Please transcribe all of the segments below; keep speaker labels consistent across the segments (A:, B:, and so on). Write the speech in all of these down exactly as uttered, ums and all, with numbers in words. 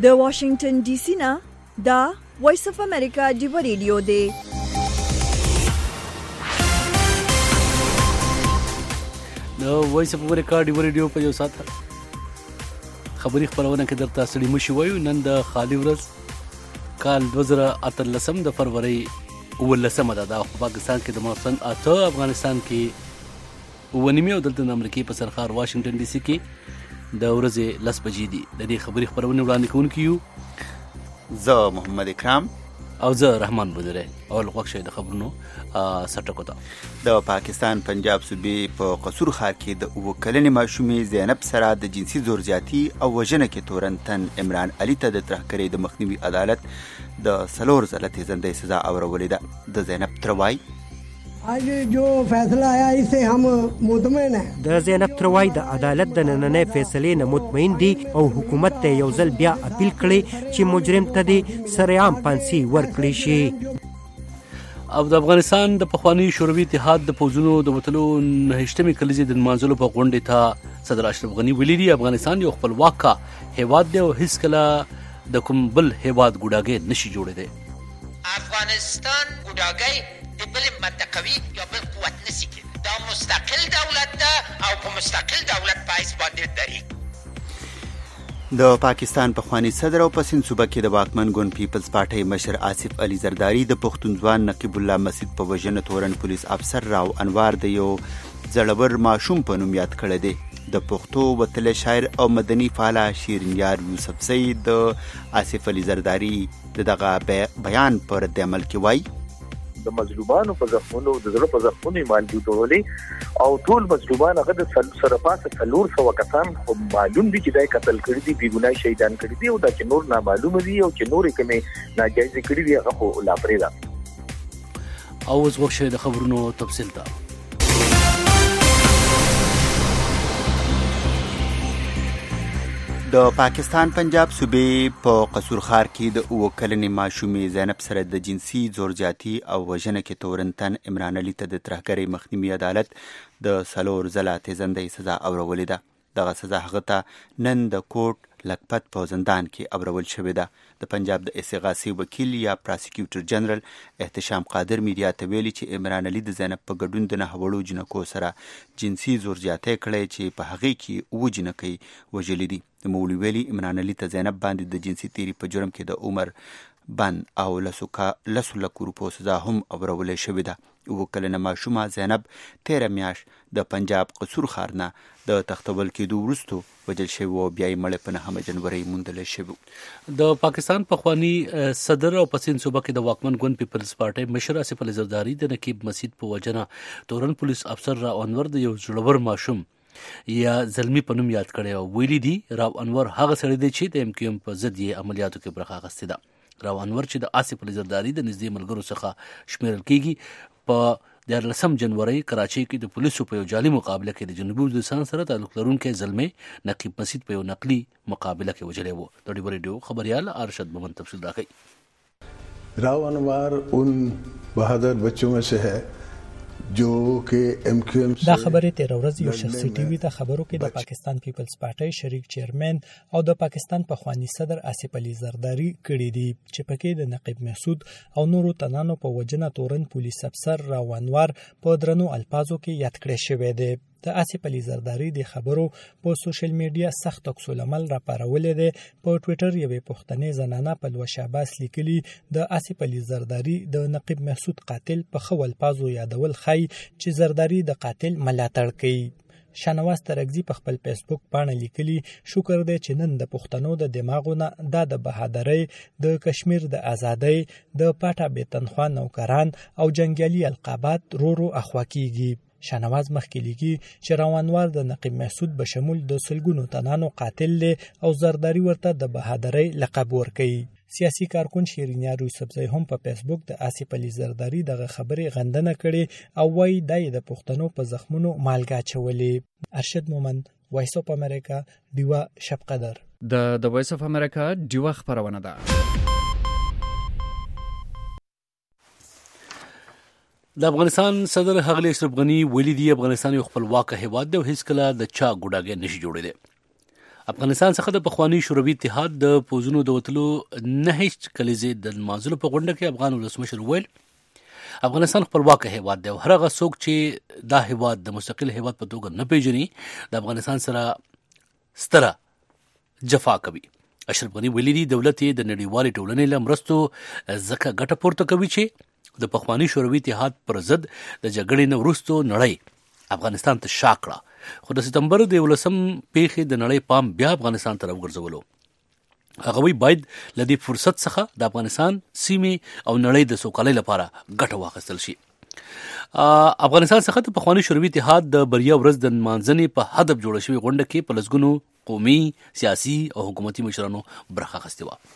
A: د واشنگټن ډي سي نه دا وایس اف امریکا ډیو ریډیو دی.
B: د وایس اف امریکا ډیو ریډیو په یو ساعت خبري خبرونه کې درته سړي مشي وایو. نن د خالي ورځ کال دوه زره اتلسم د فروری ولسمه ده. د پاکستان کې د موسم اته، افغانستان کې ونیمه او دلته د امریکای په سرخار واشنگټن ډي سي کې د ورځې لس بجې دي. د دې خبري خبرونه وړاندې کوونکي یو
C: زه محمد اکرام
B: او زه رحمان بودره. اول وخت د خبرونو سټکو ته
C: د پاکستان پنجاب صوبې په قصور ښار کې د اوه کلنې ماشومې زینب سره د جنسي زور زیاتی او وژنه کې تورن تن عمران علي ته د ترهګرۍ د مخنیوي عدالت د څلور ځله تیزندۍ سزا اورولې ده. د زینب تروای
D: आज जो फैसला आया इससे हम मुतमईन हैं.
E: د زینب تروای د عدالت د نننۍ فیصلې نه مطمئن دي او حکومت ته یو ځل بیا اپیل کړي چې مجرم ته د سرعام پانسي ورکړي شي.
B: او د افغانستان د پخوانی شوروي اتحاد د پوځونو د وتلو نهشتمې کلیزې د نمانځلو په غونډې ته صدر اشرف غني ویلي دي افغانستان یو خپلواک هیواد دی او هیڅکله د کوم بل هیواد ګوډاګی نشي جوړېدی.
F: افغانستان ګوډاګی د بل منطقوي یا بل قوت نشي کېدی. دا مستقل دولت ده او په مستقل دولت پایس باندې دري.
C: د پاکستان پخوانی صدر او په سند صوبه کې د واکمن ګوند پیپلز پارټۍ مشر آصف علي زرداری د پښتون ځوان نقیب الله مسجد په وژنه تورن پولیس افسر راو انوار د یو زړور ماشوم په نوم یاد کړی دی. د پښتو وتلی شاعر او مدني فعاله شیرین یار یوسفزۍ د آصف علي زرداری د دغه بیان په رد عمل کې وایي
G: د مظلومانو په زخمونو د زړه په زخمونو مالګې ټولې او ټول مظلومان هغه د سره پاسه څلور سوه کسان خو معلوم دي چې دا قتل کړي دي، بې ګناه شهیدان کړي دي او دا چې نور نامعلومه دي او چې نورې کومې ناجایزې کړي دي هغه خو لا پرېږده.
B: او اوس وخت شوی د خبرونو تفصیل ته.
C: د پاکستان پنجاب صوبې په قصور ښار کې د اوه کلنې ماشومې زینب سره د جنسي زور زیاتي او وژنه کې تورن تن عمران علي ته د ترهګرۍ مخنیوي عدالت د څلور ځله تیزندۍ سزا اورولې ده. دغه سزا هغه ته نن د کوټ لکپت په زندان کې اورول شوې ده. د پنجاب د استغاثې وکیل یا پراسیکیوټر جنرال احتشام قادر میډیا ته ویلي چې عمران علي د زینب په ګډون د نهه وړو جنکو سره جنسي زور زیاتی کړی چې په هغې کې اووه جنکۍ وژلي دي. نوموړي ویلي عمران علي ته زینب باندې د جنسي تیري په جرم کې د عمر بند او لسو لکو روپو سزا هم اورولی شوې ده. اوه کلنه ماشومه زینب تیره میاشت د پنجاب قصور ښار نه د تختول کېدو وروستو وژل شوې او بیا یې مړی په نهمه جنورۍ موندلی شوې.
B: د پاکستان پخوانی صدر او په سند صوبه کې د واکمن ګوند پیپلز پارټۍ مشر آصف علي زرداری د نقیب مسجد په وژنه تورن پولیس افسر راو انور د یو زړور ماشوم یا زلمی په نوم یاد کړی او ویلي دي راو انور هغه سړی دی چې د ایم کیو ایم په ضد یې عملیاتو کې برخه اخیستې ده. راو انور چې د آصف علي زرداری د نږدې ملګرو څخه شمیرل کیږي په دیارلسم جنورۍ کراچۍ کې د پولیسو په یو جعلي مقابله کې د جنوبي وزیرستان سره تعلق لرونکی زلمی نقیب مسجد په یو نقلي مقابله کې وژلی و. د ډیو ریډیو خبریال ارشد مومن تفصیل راکوي.
H: راو انوار ان بہادر بچوں میں سے ہے جو کہ ایم کیو ایم
I: دا خبرې تیر ورځ یو شخصي ټي وي ته خبرو کې د پاکستان پیپلز پارټۍ شریک چیرمن او د پاکستان پخوانی صدر آصف علي زرداری کړي دي چې پکې د نقیب محسود او نورو تنانو په وجنه تورن پولیس افسر راو انوار په درنو الفاظو کې یاد کړی شوی دی. د آصف علي زرداری د خبرو په سوشل میډیا سخت عکس العمل راپارولې ده. په ټوئیټر یوې پښتنې زنانه پلوه شعباس لیکلي د آصف علي زرداری د نقیب محسود قاتل په ښو الفاظو یادول ښایي چې زرداری د قاتل ملاتړ کوي. شانواز ترکزي په خپل فیسبوک باندې لیکلي شکر دی چې نن د پښتنو د دماغونه دا د بهادرۍ د کشمیر د ازادۍ د پاټا بې تنخوا نوکران او جنگیالي القابات رو رو اخوا کیږي. شانواز مخکې لیکي چې راو انوار د نقیب محسود بشمول د سلګونو تنانو قاتل دی او زرداری ورته د بهادرۍ لقب ورکوي. سیاسي کارکون شیرین یار یوسفزۍ هم په فیسبوک د آصف علي زرداری دغه خبرې غندنه کړې او وایي دا یې د پښتنو په زخمونو مالګه اچولې. ارشد مومن، وایس اف امریکا، ډیوه شب قدر.
J: د د وایس اف امریکا ډیوه خبرونه ده.
B: د افغانستان صدر ښاغلی اشرف غني ویلي دي افغانستان یو خپلواک هیواد دی او هیڅکله د چا ګوډاګی نشي جوړېدی. افغانستان څخه د پخوانی شوروي اتحاد د پوزونو د وتلو نهه کلیزې د مازلو په غونډه کې افغان ولسمشر ویل افغانستان خپلواک هیواد دی او هر هغه څوک چې دا هیواد د مستقل هیواد په توګه نه پیژني د افغانستان سره ستره جفا کوي. اشرف غنی ویلي دي دولت یې د نړیوالې ټولنې له مرستو ځکه ګټه پورته کوي چې د پخوانی شوروي اتحاد پر ضد د جګړې نه وروسته نړۍ افغانستان ته شا کړه، خو د سپتمبر د یولسم پیښې د نړۍ پام بیا افغانستان ته راوګرځولو. هغه وی باید له دې فرصت څخه د افغانستان سیمې او نړۍ د سوکالۍ لپاره ګټه واخیستل شي. افغانستان څخه د پخوانی شوروي اتحاد د بریا ورځ د نمانځنې په هدف جوړه شوې غونډه کې په لسګونو قومي، سیاسي او حکومتي مشرانو برخه اخیستې وه.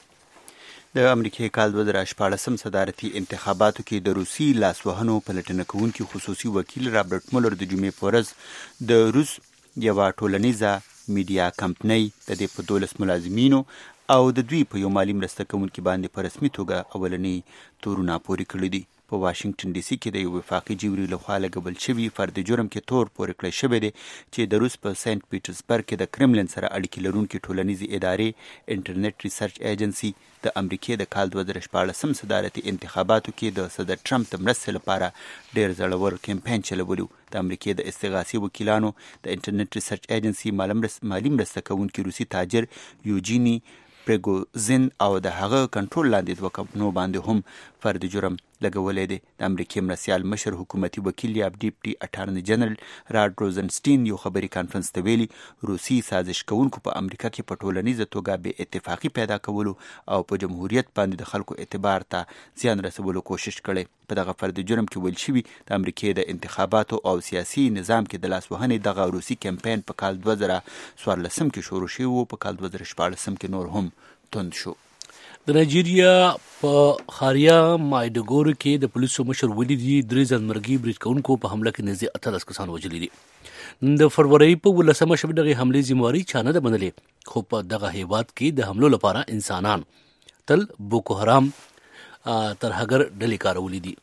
C: د امریکای کال دوه زره شپاړسم صدارتي انتخاباتو کې د روسي لاسوهنو پلټنه کوونکي خصوصي وکیل رابرټ مولر د جمعې په ورځ د روس یوه ټولنیزه میډیا کمپنۍ د دې په دولس ملازمینو او د دوی په یو مالي مرسته کوونکي باندې په رسمي توګه اولنی تورونه پورې کړي دي. په واشنگټن ډي سي کې د یو وفاقي جیوري لخوا لګول شوي فرد جرم کې تور پورې کړی شوی دی چې د روس په سنت پیټرزبرګ کې د کرملن سره اړیکې لرونکي ټولنیزې ادارې انټرنیټ ریسرچ ایجنسي د امریکای د کال دوه زره شپاړسم صدارتي انتخاباتو کې د صدر ټرمپ د مرستې لپاره ډېر زړور کمپاین چلولی. د امریکای د استغاثي وکیلانو د انټرنیټ ریسرچ ایجنسي مالي مرسته کوونکي روسي تاجر یوجینی پریګوزین او د هغه کنټرول لاندې دوه کمپنیو باندې هم فرد جرم لګولی دی. د امریکای مرستیال مشر حکومتي وکیل یا ډیپټي اټارني جنرال راډ روزنسټین یو خبري کانفرنس ته ویلي روسي سازش کوونکو په امریکا کې په ټولنیزه توګه بې اتفاقي پیدا کولو او په جمهوریت باندې د خلکو اعتبار ته زیان رسولو کوشش کړی. په دغه فرد جرم کې ویل شوي د امریکای د انتخاباتو او سیاسي نظام کې د لاسوهنې دغه روسي کمپاین په کال دوه زره څوارلسم کې شروع شوی و، په کال دوه زره شپاړسم کې نور هم تند شو.
B: د نایجیریا په خاریا مایډګورو کې د پولیسو مشر ویلي دي درې ځانمرګي برید کوونکو په حمله کې نږدې اتلس کسان وژلي دي. د فروری په ولسمه شپه دغه حملې ذمہواري چا نه ده منلې، خو په دغه هیواد کې د حملو لپاره انسانان تل بوکو حرام ترهګر ډلې کارولې دي.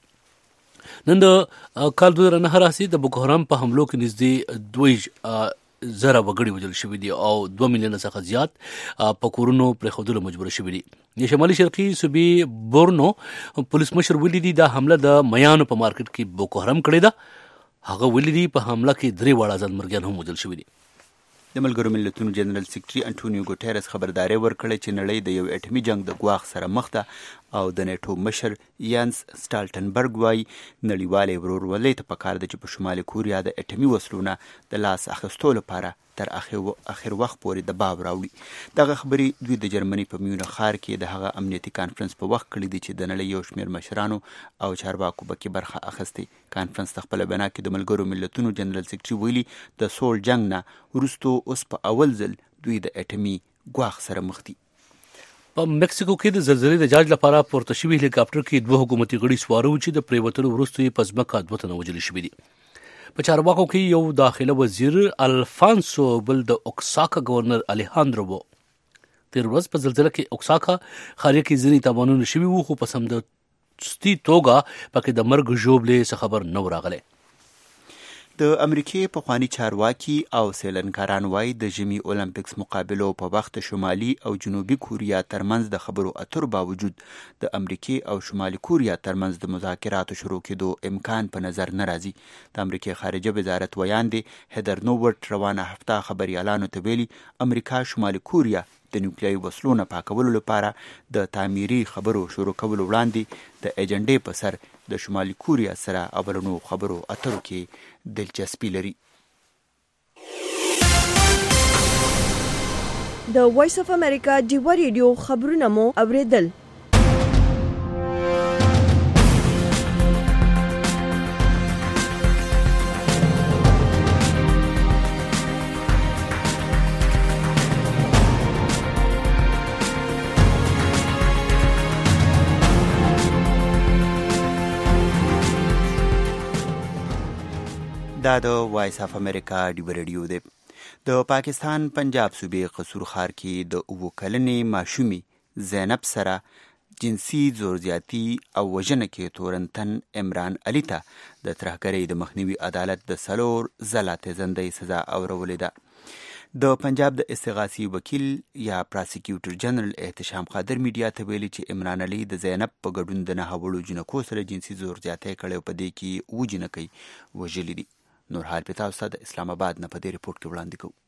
B: نن د کال دوه زره نهه راځي د بوکو حرام په حملو کې نږدې دوه زره وګړي وژل شوي دي او دوه میلیونه څخه زیات په کورونو پرېښودلو مجبور شوي دي. د شمالي شرقي صوبې بورنو پولیس مشر ویلي دي دا حمله د میانو په مارکیټ کې بوکو حرام کړې ده. هغه ویلي دي په حمله کې درې واړه ځانمرګیان هم وژل شوي دي.
C: د ملګرو ملتونو جنرال سیکرټري انټونیو ګوټیرس خبرداری ورکړی چې نړۍ د یو اټومي جنگ د ګواښ سره مخ ده او د نیټو مشر یانس سټالټنبرګ وایي نړیوالې ورورولۍ ته پکار ده چې په شمالي کوریا د اټومي وسلو نه د لاس اخیستو لپاره تر اخر وخت پورې د باب راوړي. دغه خبرې دوی د جرمني په میونه ښار کې د هغه امنیتي کانفرنس په وخت کړي دي چې د نړۍ یو شمېر مشرانو او چارواکو پکې برخه اخیستې. کانفرنس د خپله بنا کې د ملګرو ملتونو جنرال سیکرټري ویلي د سول جنګ نه وروسته اوس په اول ځل دوی د اټومي ګواښ سره مخ دي.
B: په مکسیکو کې د زلزلې د جاج لپاره پورته شوي هلیکاپټر کې دوه حکومتي غړي سواره و چې د پریوتلو وروسته یې په ځمکه دوه تنه وژل شوي دي. په چارواکو کې یو داخله وزیر الفانسو بل د اوکساکا گورنر الیهاندرو وو. تیر ورځ په زلزلې کې اوکساکا خاریه کې ځینې تاوانونه شوي وو، خو په سمدستي توګه پکې د مرګ ژوبلې څه خبر نه و راغلی.
C: د امریکای پخوانی چارواکي او سیلانکاران وایي د ژمي اولمپکس مقابلو په وخت شمالي او جنوبي کوریا ترمنځ د خبرو اترو باوجود د امریکای او شمالي کوریا ترمنځ د مذاکراتو شروع کېدو امکان په نظر نه راځي. د امریکای خارجه وزارت ویاندې هدر نوورټ روانه هفته خبريالانو ته ویلي امریکا شمالي کوریا د نیوکلیري وسلو نه پاکولو لپاره د تعمیري خبرو شروع کولو وړاندې د ایجنډې په سر د شمالي کوریا سره اولنو خبرو اترو کې دلچسپي لري.
A: د وایس اف امریکا ډیوا ریډیو خبرونه مو اوریدل.
C: دا د وایس اف امریکا ډیوا ریډیو دی. د پاکستان پنجاب صوبې قصور ښار کې د اووه کلنې ماشومې زینب سره جنسي زورزیاتي او وژنه کې تورنتن عمران علي ته د ترهګرۍ د مخنیوي عدالت د څلور ځله تېزندۍ سزا اورولې ده. د پنجاب د استغاثي وکیل یا پراسیکیوټر جنرال احتشام قادر میډیا ته ویلي چې عمران علي د زینب په ګډون د نهه وړو جنکو سره جنسي زور زیاتی کړی او په دې کې اووه جنکۍ وژلي دي. نور حال په تاسو د اسلام آباد نه په دې رپورټ کې وړاندې کوو.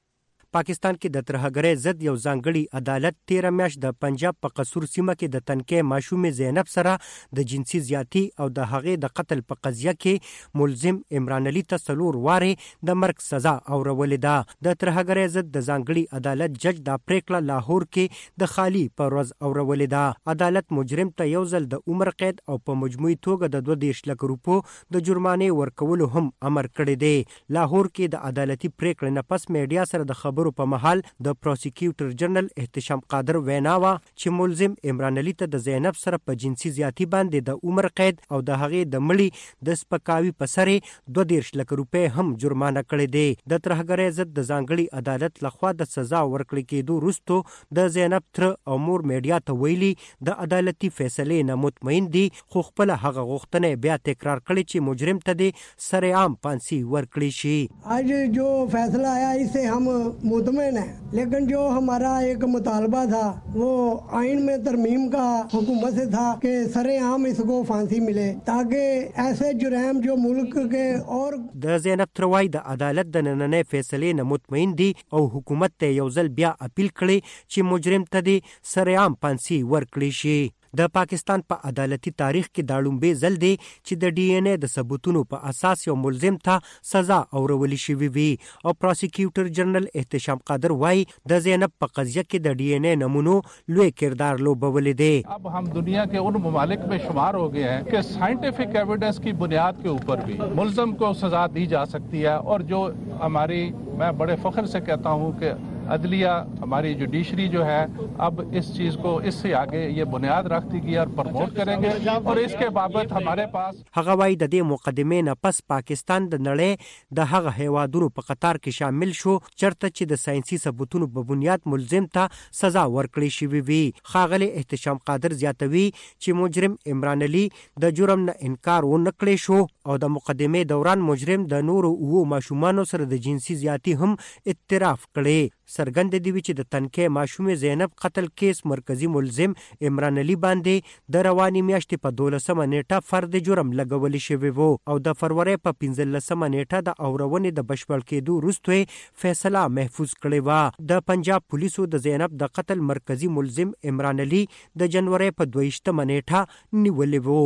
E: پاکستان کې د ترهګرۍ ضد یو ځانګړي عدالت تیره میاشت د پنجاب په قصور سیمه کې د تنکۍ ماشومې زینب سره د جنسي زیاتی او د هغې د قتل په قضیه کې ملزم عمران علي ته څلور وارې د مرګ سزا اورولې ده. د ترهګرۍ ضد د ځانګړي عدالت جج دا پریکړه لاهور کې د خالی په ورځ اورولې ده. عدالت مجرم ته یو ځل د عمر قید او په مجموعي توګه د دوه دېرش لک روپو د جرمانې ورکولو هم امر کړی دی. لاهور کې د عدالتي پریکړې نه پس میډیا سره د خبرو په محل د پروسیکیوټر جنرال احتشام قادر وینا وا چې ملزم عمران علي ته د زینب سره په جنسي زیاتی باندې د عمر قید او د هغې د مړي د سپکاوي په سرې دوه دېرش لک روپۍ هم جرمانه کړې دی. د ترهګرۍ ضد د ځانګړي عدالت لخوا د سزا ورکړې کېدو وروسته د زینب تره او مور میډیا ته ویلي د عدالتي فیصلې نه مطمئن دي، خو خپله هغه غوښتنه بیا تکرار کړې چې مجرم ته د سرعام پانسي ورکړي شي.
D: आज जो फैसला आया इससे हम मुतमईन है, लेकिन जो हमारा एक मुतालबा था वो आइन में तरमीम का हुकूमत से था कि सरेआम इसको फांसी मिले ताकि ऐसे जुर्म जो मुल्क के और
E: د زینب تروای د عدالت د نننۍ فیصلې نه مطمئن دي او حکومت ته یو ځل بیا اپیل کړي چې مجرم ته د سرعام پانسي ورکړي شي. د پاکستان په پا عدالتي تاریخ کې دا لومبې ځل دی چې د ډي ان اے د ثبوتونو په اساس یو ملزم ته سزا اورولې شوې وي او پروسیکیوټر جنرال احتشام قادر وایي د زینب په قضیه کې د ډي ان اے نمونو لوی کردار لوبولې دی.
K: अब हम दुनिया के उन ममालिक में शुमार हो गए हैं कि साइंटिफिक एविडेंस की बुनियाद के ऊपर भी मुलजम को सजा दी जा सकती है और जो हमारी, मैं बड़े फख्र से कहता हूँ कि अदलिया हमारी जुडिशरी जो है अब इस चीज को इससे आगे ये बुनियाद रखती गई और प्रमोट करेंगे और इसके बाबत हमारे पास
E: هغه وايي د دې مقدمې نه پس پاکستان د نړۍ د هغه هیوادونو په قطار کې شامل شو چرته چې د ساينسي ثبوتونو په بنیاد ملزم ته سزا ورکړي شوې وي. ښاغلی احتشام قادر زیاتوي چې مجرم عمران علي د جرم نه انکار ونه کړی شو او د مقدمې دوران مجرم د نورو اوو ماشومانو سره د جنسي زیاتی هم اعتراف کړي. سرګند دی چې د تنکۍ ماشومې زینب قتل کیس مرکزی ملزم عمران علي باندې د رواني میاشتې په دولسمه نیټه فرد جرم لګولې شوی وو او د فروری په پنځلسمه نیټه د اورونې د بشپړ کېدو وروسته فیصله محفوظ کړې وه. د پنجاب پولیسو د زینب د قتل مرکزی ملزم عمران علي د جنوري په دویشتمه نیټه نیولې وو.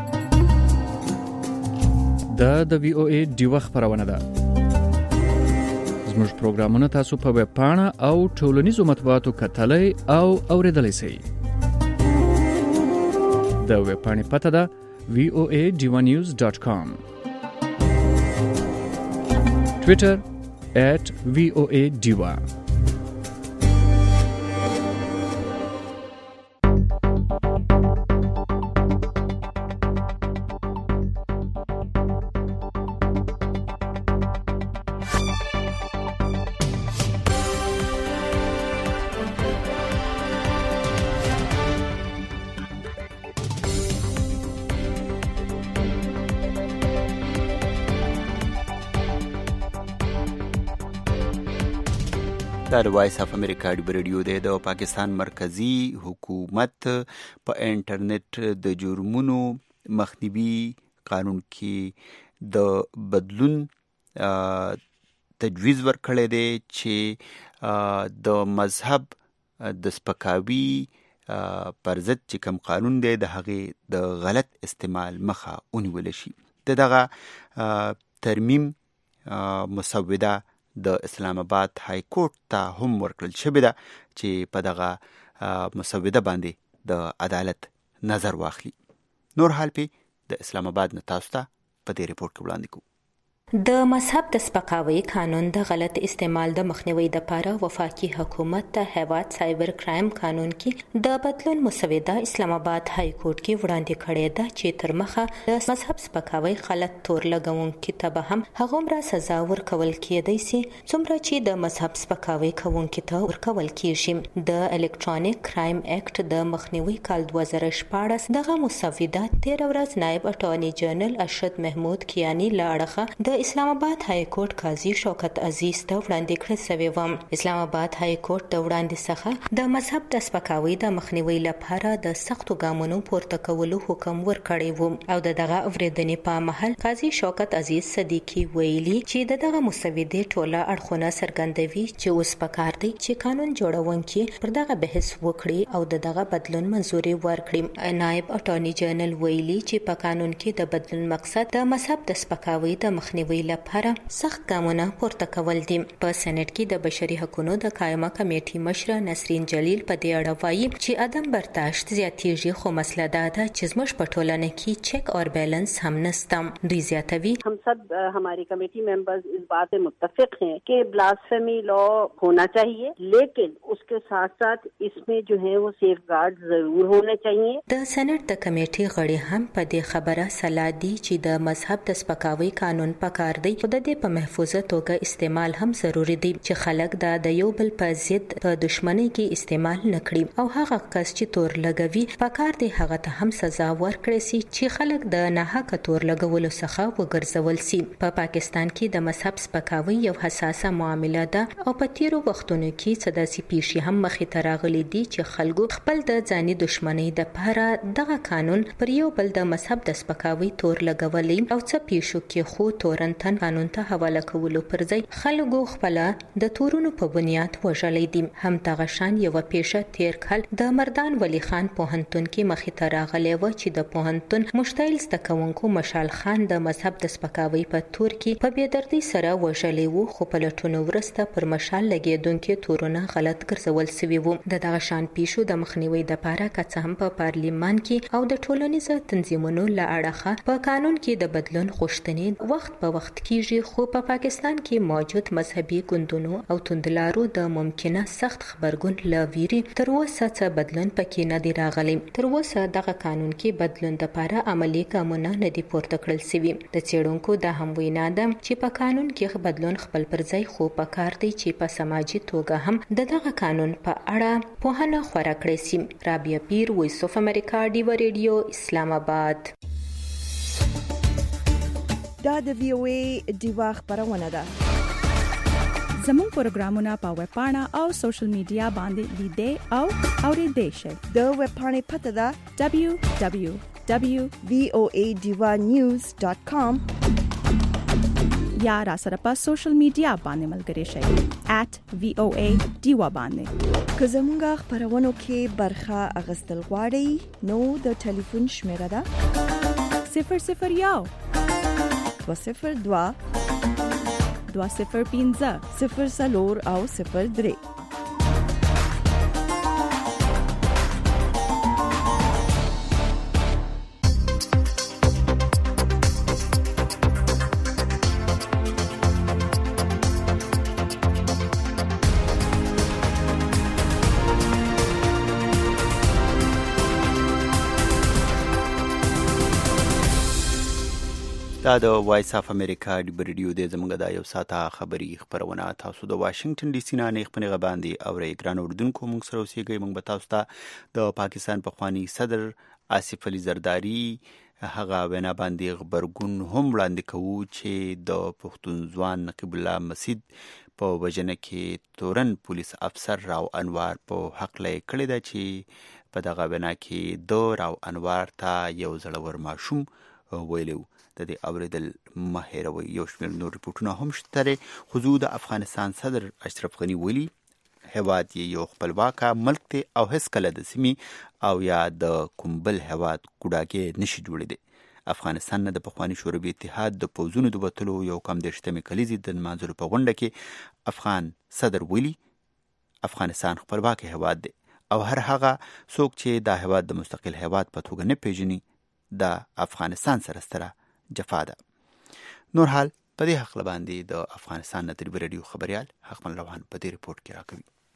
J: دا د وی او ای ډیوه خبرونه ده. زموږ پروګرامونه تاسو په ویب پاڼه او ټولنیزو مطبوعاتو کتلای او اوریدلای شئ. د ویب پاڼې پته ده وی او ای ډیوه نیوز ډاټ کام. ټویټر ایٹ وی او ای ډیوه.
C: دا د وایس اف امریکا ډیو ریډیو دی. د پاکستان مرکزی حکومت په انټرنیټ د جرمونو مخنیوي قانون کې د بدلون تجویز ورکړی دی چې د مذهب د سپکاوي پر ضد چې کوم قانون دی د هغې د غلط استعمال مخه ونیول شي. د دغه ترمیم مسوده د اسلام آباد های کورټ ته هم ورکړل شوې ده چې په دغه مسوده باندې د عدالت نظر واخلي. نور حال په د اسلام آباد نه تاسو ته په دې ریپورت کې وړاندې کوو.
L: د مذهب د سپکاوي قانون د غلط استعمال د مخنیوي لپاره وفاقي حکومت ته هیواد سایبر کرایم قانون کې د بدلون مسوده اسلام آباد های کورټ کې وړاندې کړې ده چې تر مخه د مذهب سپکاوي غلط تور لګونکي ته به هم هغومره سزا ورکول کېدای شي څومره چې د مذهب سپکاوي کوونکي ته ورکول کېږي. د الکترونیک کرایم اکټ د مخنیوي کال دوه زره شپاړس دغه مسوده تیر ورځ نائب اټارنی جنرال ارشد محمود کیانی له اړخه د د اسلام آباد های کورټ قاضي شوکت عزیز ته وړاندې کړل شوی و. اسلام آباد های کورټ د وړاندې څخه د مذهب د سپکاوي د مخنیوي لپاره د سختو ګامونو پورته کولو حکم ورکړی و او د دغه اوریدنې په مهال قاضي شوکت عزیز صدیقی ویلي چې د دغه مسودې ټوله اړخونه څرګندوي چې اوس پکار دی چې قانون جوړونکي پر دغه بحث وکړي او د دغه بدلون منزوري ورکړي. نائب اټارنی جنرال ویلي چې په قانون کې د بدلون مقصد د مذهب د سپکاوي د مخنیوي لپاره سخت ګامونه پورته کول دي. په سېنات کې د بشري حقوقو د قائمه کمیټې مشره نسرین جلیل په دې اړه وایي چې عدم برداشت زیاتېږي خو مسله دا ده چې زموږ په ټولنه کې چیک اور بیلنس هم نشته. دوی زیاتوي
M: हम सब हमारी कमेटी मेंबर्स इस बात से मुत्तफिक हैं कि ब्लास्फेमी लॉ होना चाहिए, लेकिन उसके साथ साथ इसमें जो है वो सेफगार्ड जरूर होने चाहिए.
L: د سېنات د کمیټې غړي هم په دې خبره سلا دي چې د مذهب د سپکاوي قانون پکار دی او د دې په محفوظه توګه استعمال هم ضروری دی چې خلک دا د یو بل په ضد په دښمنۍ کې استعمال نکړي او هغه کس چې تور لګوي پکار دی هغه ته هم سزا ورکړي سي چې خلک د ناحقه تور لګولو څخه وګرځول سي. په پا پاکستان کې د مذهب سپکاوي یو حساسه معامله ده او په تیرو وختونو کې سداسي پیښې هم مخې ته راغلي دي چې خلکو خپل د ځاني دښمنۍ د لپاره دغه قانون پر یو بل د مذهب د سپکاوي تور لګولي او څه پیښو کې خو تورنتن قانون ته حواله کولو پر ځای خلکو خپل د تورونو په بنیاد وژلې دي. هم دغه شان یو پیښه تیر کال د مردان ولی خان پوهنتون کې مخې ته راغلی و چې د پوهنتون مشتعل زده کوونکو مشال خان د مذهب د سپکاوي په تور کې په بېدردۍ سره وژلی وو خو په لټونو وروسته پر مشال لګېدونکي تورونه غلط ګرځول سوي وو. د دغه شان پیښو د مخنیوي دپاره که څه هم په پارلیمان کې او د ټولنیزو تنظیمونو له اړخه په قانون کې د بدلون غوښتنې وخت په وخت کیږي خو په پا پاکستان کې موجود مذهبي ګوندونو او توندلارو د ممکنه سخت خبرګون له ویري تر اوسه څه بدلون پکې نه دی راغلی. تر اوسه دغه قانون کې بدلون دپاره عملي ګامونه نه دي پورته کړل سوي. د څېړونکو دا هم وینا ده چې په قانون کې بدلون خپل پر ځای خو په کار دی چې په سماجي توګه هم د دغه قانون په اړه پوهنه خورا کړې سي. رابعه پیر، وایس اف امریکا، ډیو ریډیو، اسلام آباد.
A: دا د وی او ای ډیوا خبرونه ده.
N: زموږ پروګرامونه په ویب پاڼه او سوشل میډیا باندې لیدې او اورېدې شئ.
A: د ویب پاڼې پته ده
N: دبليو دبليو دبليو
A: وی او ای ډیوا نیوز ډاٹ کام
N: یا را سره په سوشل میډیا باندې ملګری شئ ایٹ وی او ای ډیوا باندې.
A: که زموږ خبرونو کې برخه اغستل غواړئ نو د ټلیفون شمیره ده
N: صفر صفر یو
A: دو صفر دوا
N: دوا صفر پنځه
A: صفر څلور او صفر درې.
C: دا د وایس اف امریکا د ریډیو د زمونږ د یو ساعته خبري خبرونه تاسو د واشنگټن ډي سي نه نه خپل غباندي او ری ګران اردوونکو موږ سره اوسېږئ. موږ به تاسو ته د پاکستان پخوانی صدر آصف علي زرداری هغه وینا باندې خبرګون هم وړاندې کوو چې د پښتون ځوان نقیب الله مسید په وجنه کې تورن پولیس افسر راو انوار په حق لې کړی دا چې په دغه وینا کې د راو انوار ته یو زړور ماشوم ویلو. د دې اوریدل مهیروي. یو شمېر نور ریپورتونه هم شته. خو د افغانستان صدر اشرف غنی ویلي هیواد یې یو خپلواکه ملک دی او هیڅ کله د سیمې او یا د کوم بل هیواد ګوډاګی نشي جوړېدی. افغانستان نه د پخواني شوروي اتحاد د پوځونو د وتلو یو کم دېرشتمې کلیزې د نمانځلو په غونډه کې افغان صدر ویلي افغانستان خپلواک هیواد دی او هر هغه څوک چې دا هیواد د مستقل هیواد په توګه نه پیژني د افغانستان سره ستره جفا ده. نور حال په دې حق باندې د افغانستان د ریډیو خبريال حقمن روان په دې ریپورت کې راکوي.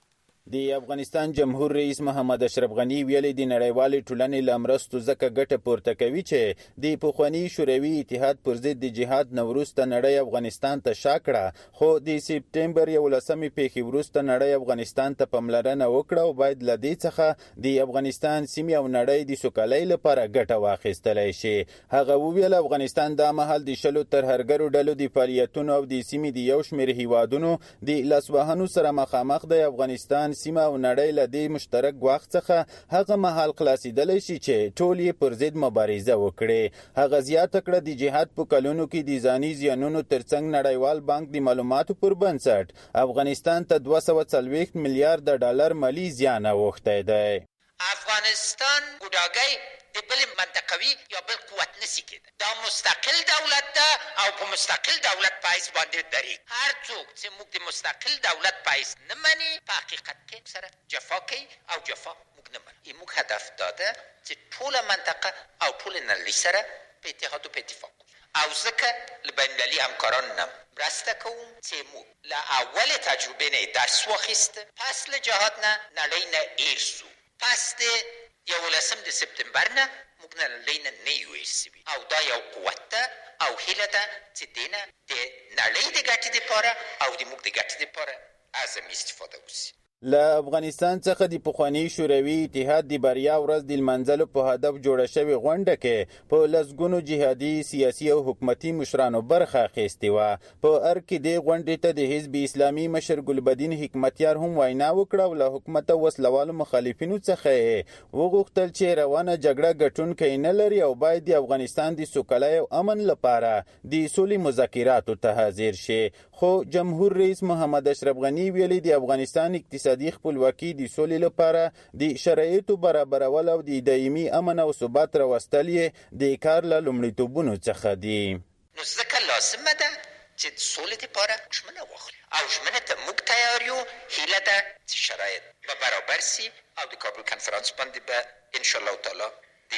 O: د افغانستان جمهور رئیس محمد اشرف غنی ویلي د نړیوالې ټولنې له مرستو ځکه ګټه پورته کوي چې د پخواني شوروي اتحاد پر ضد د جهاد نه وروسته نړۍ افغانستان ته شا کړه، خو د سپټمبر یولسمې پیښې وروسته نړۍ افغانستان ته پاملرنه وکړه او باید له دې څخه د افغانستان سیمې او نړۍ د سوکالۍ لپاره ګټه واخیستلی شي. هغه وویل افغانستان دا مهال د شلو ترهرګرو ډلو د فعالیتونو او د سیمې د یو شمېر هیوادونو د لاسوهنو سره مخامخ دی. افغانستان سیمه او نړۍ له دې مشترک ګواښ څخه هغه مهال خلاصېدلی شي چې ټول یې پر ضد مبارزه وکړي. هغه زیاته کړه د جهاد په کلونو کې د ځاني زیانونو ترڅنګ نړیوال بانک د معلوماتو پر بنسټ افغانستان ته دوه سوه څلوېښت میلیارډ ډالر مالي زیان اوښتی دی.
F: افغانستان ګوډاګی د بل منطقوي یا بل قوت نسی کېده. دا مستقل دولت ده او په مستقل دولت پایس باندې درېږي. هر څوک چې موږ د مستقل دولت پایس نه مني په حقیقت کې سره جفا کوي او جفا موږ نه منو. موږ هدف داده چې ټوله منطقه او ټوله نړۍ سره په اتحاد او په اتفاق او ځکه له بینالمللي همکارانو نه مرسته کوم چې موږ له اول تجربې نه درس واخیسته، پس له جهاد نه نړۍ نه ایر سو، پس د یولسم د سپتمبر نه موږ نه نړۍ نه نه یو ایر سوي او دا یو قوت ده او هیله ده چې دې نه د نړۍ د ګټې دپاره او د موږ د ګټې دپاره اعظمي استفاده وشي.
O: له افغانستان څخه د پخواني شوروي اتحاد د بریا ورځ د لمانځلو په هدف جوړه شوې غونډه کې په لسګونو جهادي سیاسي او حکومتي مشرانو برخه اخیستې وه. په ارګ کې دې غونډې ته د حزب اسلامي مشر ګلبدین حکمتیار هم وینا وکړه او له حکومته وسلوالو مخالفینو څخه یې وغوښتل چې روانه جګړه ګټونکی نه لري او باید د افغانستان د سوکالۍ او امن لپاره د سولې مذاکراتو ته حاضر شي. خو جمهور رئیس محمد اشرف غنی ویلي د افغانستان اقتصادي خپلواکي د سولې لپاره د شرایطو برابرول او د دایمي امن او ثبات راوستل یې د کار له لومړیتوبونو څخه دي.
F: نو ځکه لازمه ده چې د سولې دپاره ژمنه واخلي او ژمنه ته موږ تیار یو. هیله ده چې شرایط به برابر سي او د کابل کنفرانس باندې به انشاءالله تعالی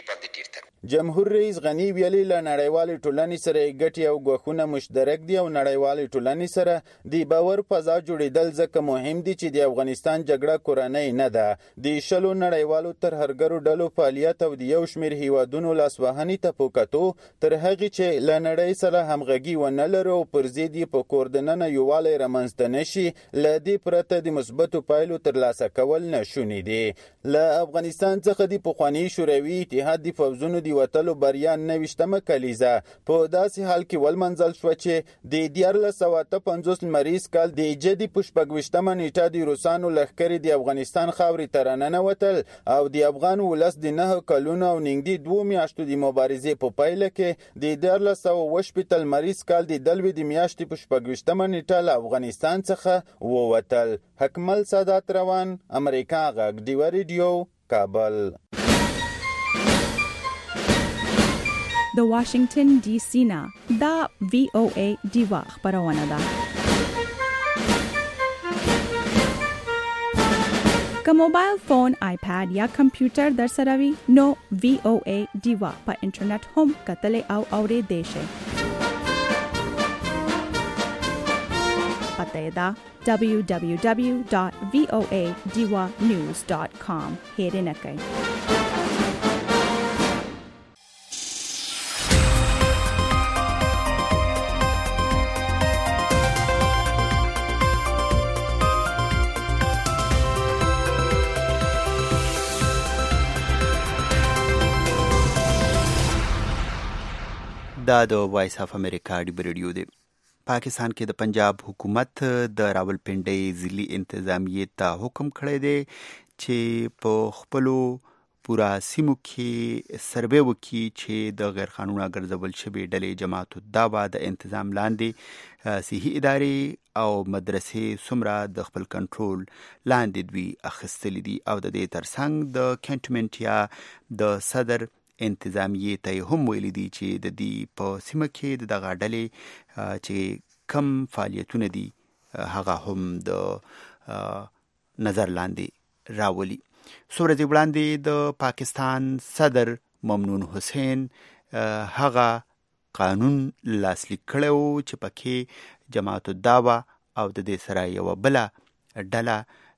O: جمهور رئیس غنی ویلي له نړیوالې ټولنې سره ګټې او ګواښونه مشترک دي او نړیوالې ټولنې سره د باور فضا جوړېدل ځکه مهم دي چې د افغانستان جګړه کورنۍ نه ده. د شلو نړیوالو ترهرګرو ډلو فعالیت او د یو شمېر هیوادونو لاسوهنې ته په کتو تر هغې چې له نړۍ سره همغږي ونه لرو او پر ضد یې په کور دننه یووالی رامنځته نه شي، له دې پرته د مثبتو پایلو ترلاسه کول ناشوني دي. له افغانستان څخه د پخواني شوروي اتحاد د فوځونو د وتلو بریا نویشتمه کلیزه په داسې حال کې ولمنځل شوه چې د دیارلس سوه اته پنځوس لمریز کال د جدي په شپږویشتمه نیټه د روسانو لښکرې د افغانستان خاورې ته راننوتل او د افغان ولس د نهه کلونو او نږدې دوو میاشتو د مبارزې په پایله کې د دیارلس سوه اوه شپېته لمریز کال د دلوي د میاشتې په شپږویشتمه نیټه له افغانستان څخه ووتل. حکمل سادات روان، امریکا غږ، ډیوه ریډیو، کابل.
N: د واشنگټن ډي سي نه دا وی او ای ډیوا خبرونه ده. که موبایل فون، آیپاد یا کمپیوټر در سره وي نو وی او ای ډیوا په انټرنیټ هم کتلی او اوریدلی شئ. پته ده دبلیو دبلیو دبلیو ډاٹ وی او ای ډیوا نیوز ډاٹ کام. هیره نکئ.
C: دا د وایس اف امریکا ډیو ریډیو دی. پاکستان کې د پنجاب حکومت د راولپنډۍ ضلعي انتظامیې ته حکم کړی دی چې په خپلو پورا سیمو کې سروې وکړي چې د غیر قانونه ګرځول شوې ډلې جماعت الدعوه د انتظام لاندې صحي ادارې او مدرسې څومره د خپل کنټرول لاندې دوی اخیستلي دي او د دې ترڅنګ د کینټمنټ یا د صدر انتظامیې ته هم ویلي دي چې د دې په سیمه کې د دغه ډلې چې کم فعالیتونه دي هغه هم د نظر لاندې راولي. څو ورځې وړاندې د پاکستان صدر ممنون حسین هغه قانون لاسلیک کړی چې پکې جماعت الدعوه او د دې سره یوه بله ډله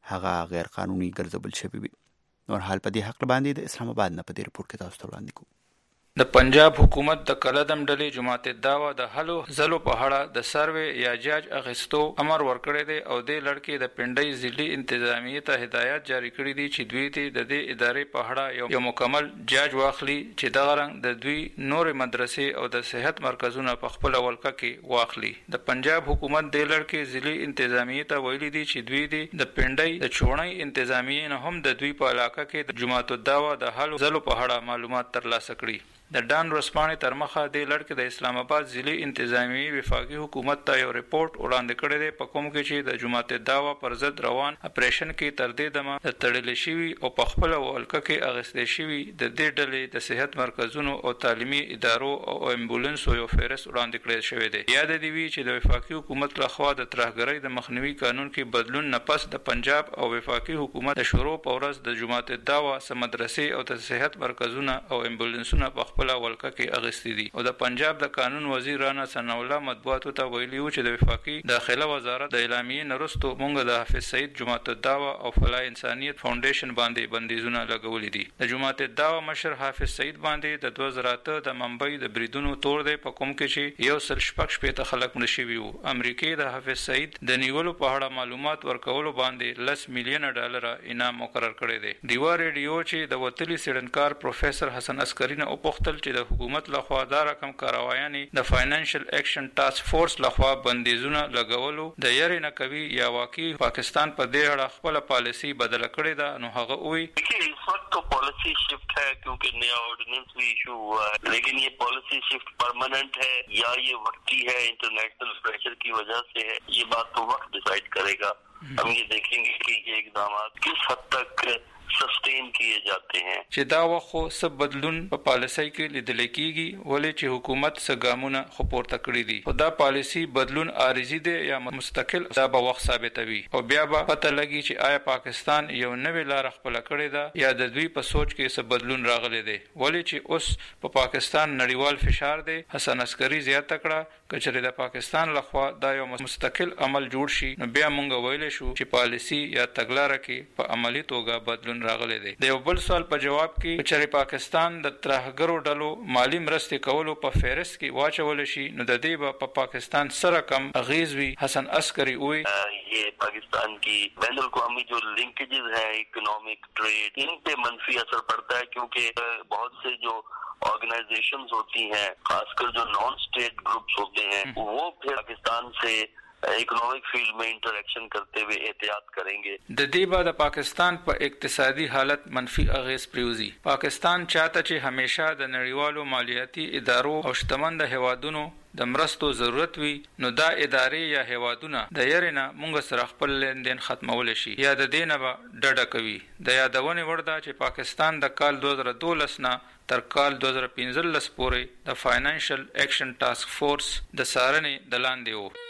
C: هغه غیر قانوني ګرځول شوی وي. نور حال په دې حق باندې د اسلام آباد نه په دې رپورت کې تاسو ته وړاندې کوو.
P: د پنجاب حکومت د کلدم ډلې جماعت الدعوه د هلو زلو په اړه د سروې یا جاج اغستو امر ورکړی دی او د لړکې د پنډۍ ضلعي انتظامیه ته هدایت جاری کړی دی چې دوی ته د دې ادارې په اړه یو مکمل جاج واخلي چې دغه رنګ د دوی نور مدرسې او د صحت مرکزونه په خپل ولکه کې واخلي. د پنجاب حکومت د لړکې ضلعي انتظامیه ته ویلي دی چې دوی د پنډۍ د چوڼۍ انتظامیه نه هم د دوی په علاقه کې د جماعت الدعوه د هلو زلو په اړه معلومات ترلاسه کړي. د ډان ورسپانې تر مخه د لړکې د اسلام آباد ضلعي انتظامیه وفاقي حکومت ته یو ریپورت وړاندې کړی دی په کوم کې چې د جماعت الدعوه پر ضد روان اپریشن کې تر دې دمه د تړل شوي او په خپل ولکه کې اغستې شوي د دې ډلې د صحت مرکزونو او تعلیمي ادارو او امبولانسو یو فهرست وړاندې کړی شوی دی. یاد دی وی چې د وفاقي حکومت لخوا د ترهګرۍ د مخنیوي قانون کې بدلون نه پس د پنجاب او وفاقي حکومت د شروع په ورځ د جماعت الدعوه سم مدرسې او د صحت مرکزونه او امبولانسونه په خپل ولکه کې اغستې دي. او د پنجاب د قانون وزیر رانا ثنا الله مطبوعاتو ته ویلي و چې د وفاقي داخله وزارت د اعلامیې نرستو مونږ د حافظ سعید جماعت الدعوه او فلاح انسانیت فاونډیشن باندې بندیزونه لګولې دي. د جماعت الدعوه مشر حافظ سعید باندې د دوه زره اته د ممبئی د بریدونو تور دی په کوم کې چې یو سل شپږ شپېته خلک مړه شوي وو. امریکای د حافظ سعید د نیولو په اړه معلومات ورکولو باندې لس میلیونه ډالر انعام مقرر کړی دی. دیوا ریډیو چې د وتلي سیډنکار پروفیسور حسن عسکری نه وپوښتل چې د حکومت لخوا دا رقم کاروایانې د فاینانشل ایکشن ټاسک فورس لخوا بندیزونه لګولو د یاري نه کوي یا واقعي پاکستان په دې اړه خپل پالیسی بدل کړې ده. نو هغه وایي
Q: कि इस वक्त तो पॉलिसी शिफ्ट है क्योंकि नया ऑर्डिनेंस भी इशू हुआ है, लेकिन ये पॉलिसी शिफ्ट परमानेंट है या ये वक्ती है, इंटरनेशनल प्रेशर की वजह से है, ये बात तो वक्त डिसाइड करेगा. हम ये देखेंगे कि ये इकदाम किस हद तक سسټین کیے جاتے ہیں.
P: چې دا وخت سب بدلون په پالیسۍ کې لیدل کېږي ولې چې حکومت سګامونه خو پورته کړی دي. خدا پالیسی بدلون عارضی دی یا مستقل دا به وخت ثابتوي او بیا به پته لګي چې آیا پاکستان یو نوې لار خپل کړی ده یا د دوی په سوچ کې څه بدلون راغلی دی. ولې چې اوس په پاکستان نړیوال فشار دی. حسن عسکری زیاته کړه کچره د پاکستان لخوا دا یو مستقل عمل جوړ شي نو بیا مونږ ویل شو چې پالیسی یا تګلارې کې په عملی توګه بدلون راغلی دی. د یو بل سوال په جواب کې چې پاکستان د ترهګرو ډلو مالی مرستې کولو په فهرست کې واچول شي نو د دې په پا پاکستان سره کم اغیز وي. حسن عسکری وی
Q: یہ پاکستان کی بین الاقوامی جو لنکیجز ہیں اکنامک ٹریڈ ان پہ منفی اثر پڑتا ہے کیونکہ بہت سے جو آرگنائزیشنز ہوتی ہیں خاص کر جو نان اسٹیٹ گروپس ہوتے ہیں وہ پھر پاکستان سے اکنامک فیلڈ میں انٹریکشن کرتے ہوئے احتیاط کریں گے.
P: د دې بعد پاکستان په اقتصادي حالت منفي اغیز پریوزي. پاکستان چاته چې همیشه د نړیوالو مالیاتي ادارو او شتمن د هوادونو د مرستو ضرورت وي نو دا ادارې یا هوادونه د یاري نه مونږ سره خپل لیندین ختمول شي یا د دې نه به ډډه کوي. د یادونې وړ ده چې پاکستان د کال دوه زره دولس نه تر کال دوه زره پنځلس پورې د فاینانشل ایکشن ټاسک فورس د څارنې د لاندې و.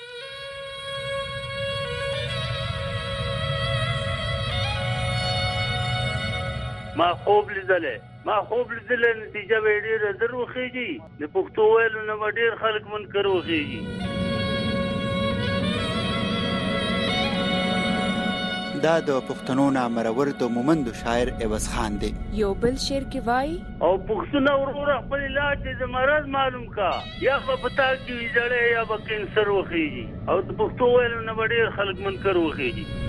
R: ما خوب لیدلې ما خوب لیدلې نتیجه به ډېره در وخیږي د پښتو ویلو نه به ډېر خلک منکر وخیږي.
C: دا د پښتنو نامرور د مومندو شاعر عوض خان دی.
S: یو بل شعر کې وایي
R: او پښتون ورور خپل علاج د مرض معلوم کا یا په پتا کې ویځړې یا به کینسر وخیږي او د پښتو ویلو نه به ډېر خلک منکر وخیږي.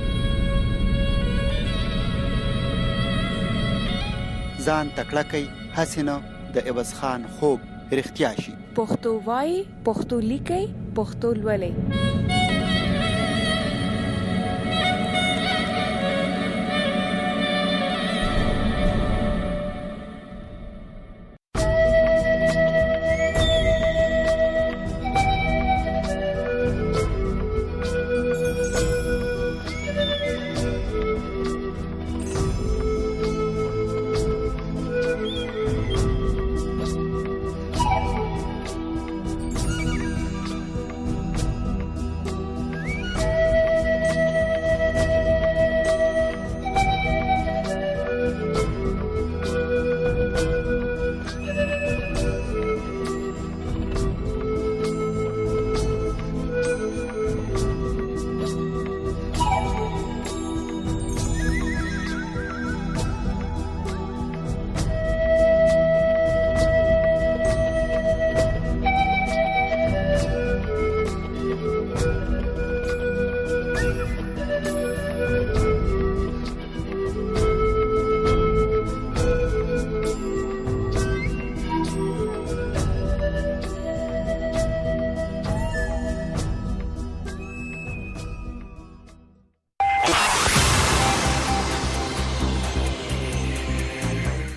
C: ځان تکړه کوي هسې نه د عوض خان خوب رښتیا شي.
S: پښتو وایي پښتو لیکي پښتو لولي.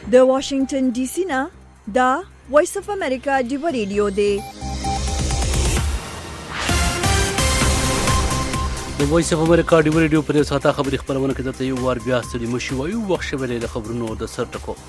A: د واشنگټن ډي سي نه دا وایس اف امریکا دی ریډیو دی.
B: د وایس اف امریکا دی ریډیو پر ساته خبري خبرونه کې درته یو وار بیا ستړي مشي وایو وخت شویلې د خبرونو د سر ټکو.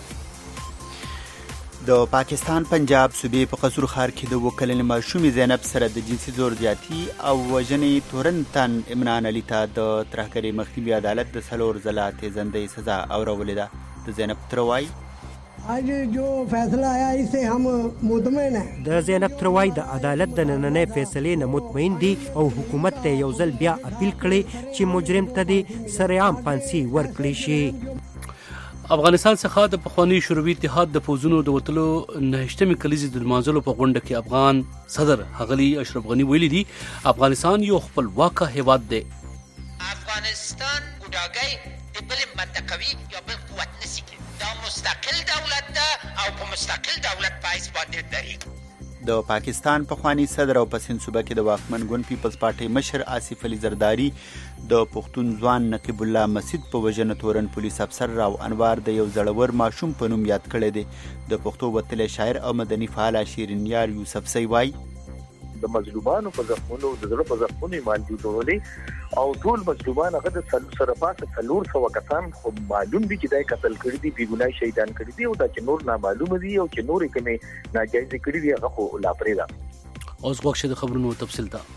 C: د پاکستان پنجاب صوبې په قصور ښار کې د وکلن ماشومې زینب سره د جنسي زور زیاتی او وژنې تورنتن عمران علي ته د ترهګرۍ مخنیوي عدالت د څلور ځله تیزندۍ سزا اورولې ده. د زینب تروای
D: आज जो फैसला आया इससे हम मुतमईन हैं.
E: د زینب تروای د عدالت د نننۍ فیصلې نه مطمئن دي او حکومت ته یو ځل بیا اپیل کړي چې مجرم ته د سرعام پانسي ورکړي شي.
B: افغانستان څخه د پخوانی شوروي اتحاد د پوځونو د وتلو نهشتمې کلیزې د لمانځلو په غونډه کې افغان صدر ښاغلي اشرف غني ویلي دي افغانستان یو خپلواکه هیواد دی.
F: افغانستان ګډاګۍ د بل منطقوي یا بل قوت نشي کې دا مستقل دولت ده او په مستقل دولت پایس باندې درېږي.
C: د پاکستان پخوانی صدر او په سند صوبه کې د واکمن ګوند پیپلز پارټي مشر آصف علي زرداری د پښتون ځوان نقیب الله مسجد په وژنه تورن پولیس افسر راو انوار د یو زړور ماشوم په نوم یاد کړی دی. د پښتو وتلی شاعر او مدني فعال شیرین یار یوسف سی وای
G: د مظلومانو په زخمونو د زړه په زخمونو باندې جوړولې او ټول مظلومان هغه د سره پاسه څلور سوه کسان خو معلوم دي چې دای قتل کړي دي بیګناه شهیدان کړي دي او دا چې نور نامعلوم دي او چې نور کومې ناجایز کړي دي هغه خو لا پرې ده.
B: اوس وخت د خبرونو تفصیل ته.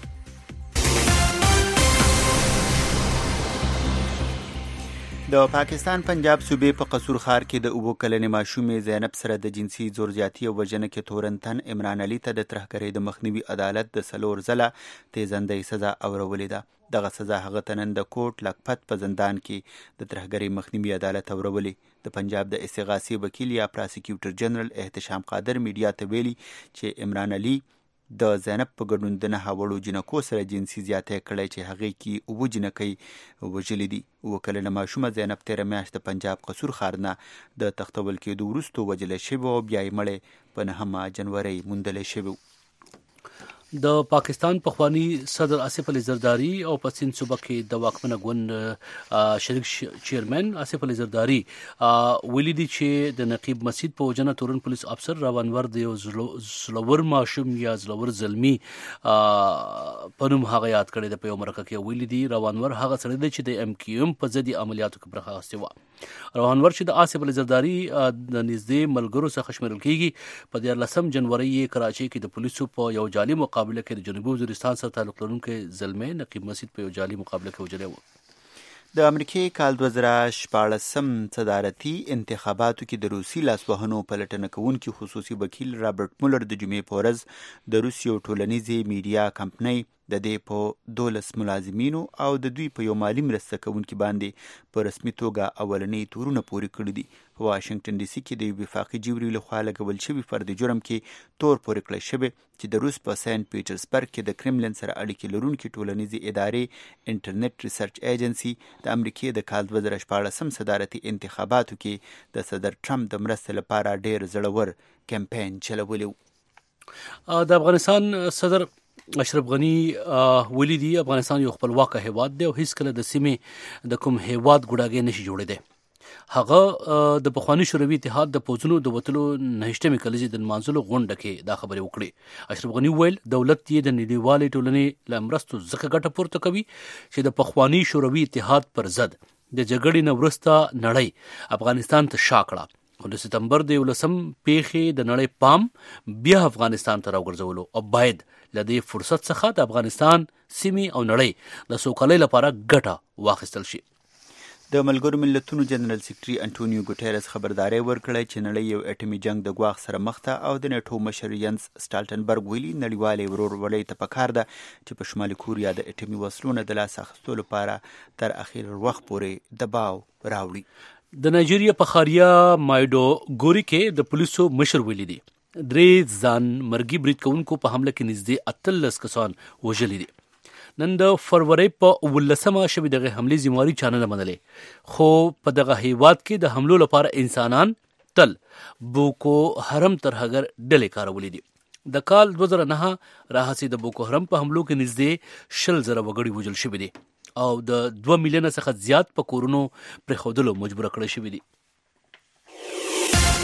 C: د پاکستان پنجاب صوبې په قصور ښار کې د اوو کلنې ماشومې زینب سره د جنسي زور زیاتی او وژنه کې تورنتن عمران علي ته د ترهګرۍ د مخنیوي عدالت د څلور ځله تیزندۍ سزا اورولې ده. دغه سزا هغه ته نن د کوټ لکپت په زندان کې د ترهګرۍ مخنیوي عدالت اورولې. د پنجاب د استغاثې وکیل یا پراسیکیوټر جنرال احتشام قادر میډیا ته ویلي چې عمران علي د زینب په ګډون د نهه وړو جنکو سره جنسي زیاتی کړی چې هغې کې اووه جنکۍ وژلي دي. اووه کلنه ماشومه زینب تېره میاشت د پنجاب قصور ښار نه د تښتول کېدو وروستو وژلی شوې او بیا یې مړی په نهمه جنورۍ موندلی شوې.
B: د پاکستان پخوانی صدر آصف علي زرداری او په سند صوبه کې د واکمنه ګوند شریک چیرمن آصف علي زرداری ویلي دي چې د نقیب مسجد په وجنه تورن پولیس افسر راونور د یو زلور ماشوم یا زلور زلمی په نوم هغه یاد کړی د په یو مرکه کې ویلي دي راونور هغه سړی دی چې د ام کیو ام په ضدي عملیاتو کې برخه اخیستې وه. راونور چې د آصف علي زرداری د نږدې ملګرو څخه شمیرل کیږي په دیارلسم جنوري یې کراچۍ کې د پولیسو په یو جعلي مقابله کې د جنوبي وزیرستان سره تعلق لرونکي زلمی نقیب مسجد په یو جعلي مقابله کې وژلی و.
C: د امریکې کال دوه زره شپاړسم صدارتي انتخاباتو کې د روسي لاسوهنو پلټنه کوونکي خصوصي وکیل رابرټ مولر د جمعې په ورځ د روس یو ټولنیزې میډیا کمپنۍ د دې په دولس ملازمینو او د دوی په یو مالي مرسته کوونکي باندې په رسمي توګه اولنۍ تورونه پورې کړي دي. په واشنګټن ډي سي کې د یو وفاقي جوري لخوا لګول شوي فرد جرم کې تور پورې کړی شوی چې د روس په سینټ پیټرسبرګ کې د کرملن سره اړیکې لرونکي ټولنیزې ادارې انټرنیټ ریسرچ ایجنسي د امریکې د کال دوه زره شپاړسم صدارتي انتخاباتو کې د صدر ټرمپ د مرستې لپاره ډیر زړور کمپاین چلولی و.
B: د افغانستان صدر اشرف غنی ویلي دي افغانستان یو خپلواکه هیواد دی او هیڅ کله د سیمې د کوم هیواد ګوډاګی نشي جوړېدی. هغه د پخوانی شوروي اتحاد د پوځونو د وتلو نهشتمې کلیزې د لمانځلو غونډه کې دا خبرې وکړې. اشرف غني ویل دولت یې د نړیوالې ټولنې له مرستو ځکه ګټه پورته کوي چې د پخوانی شوروي اتحاد پر ضد د جګړې نه وروسته نړۍ افغانستان ته شا کړه. د ستمبر د یولسم پیښې د نړۍ پام بیا افغانستان ته راوګرځولو او باید له دې فرصت څخه د افغانستان سیمې او نړۍ د سوکالۍ لپاره ګټه واخیستل شي.
C: د ملګرو ملتونو جنرال سیکرټري انټونیو ګوټیرس خبرداری ورکړی چې نړۍ یو اټومي جنگ د ګواښ سره مخ ده او د نیټو مشر ینس سټالټنبرګ ویلي نړیوالې ورورولۍ ته پکار ده چې په شمالي کوریا د اټومي وسلو نه د لاس اخیستو لپاره تر اخیر وخت پورې دباو راوړي.
B: د نایجیریا په خاریا مایډوګوري کې د پولیسو مشر ویلي دي درې ځان مرګي برید کوونکو په حمله کې نږدې اتلس کسان وژلي دي. نن د فروری په ولسمه شوې دغه حملې ذمہواري چا نه منلې خو په دغه هیواد کې د حملو لپاره انسانان تل بوکو حرم ترهګر ډلې کارولې دي. د کال دوه زره نه راهسې د بوکو حرم په حملو کې نږدې شل زره وګړي وژل شوي دي او د دوه میلیونه څخه زیات په کورونو پرېښودلو مجبوره کړی شوي دي.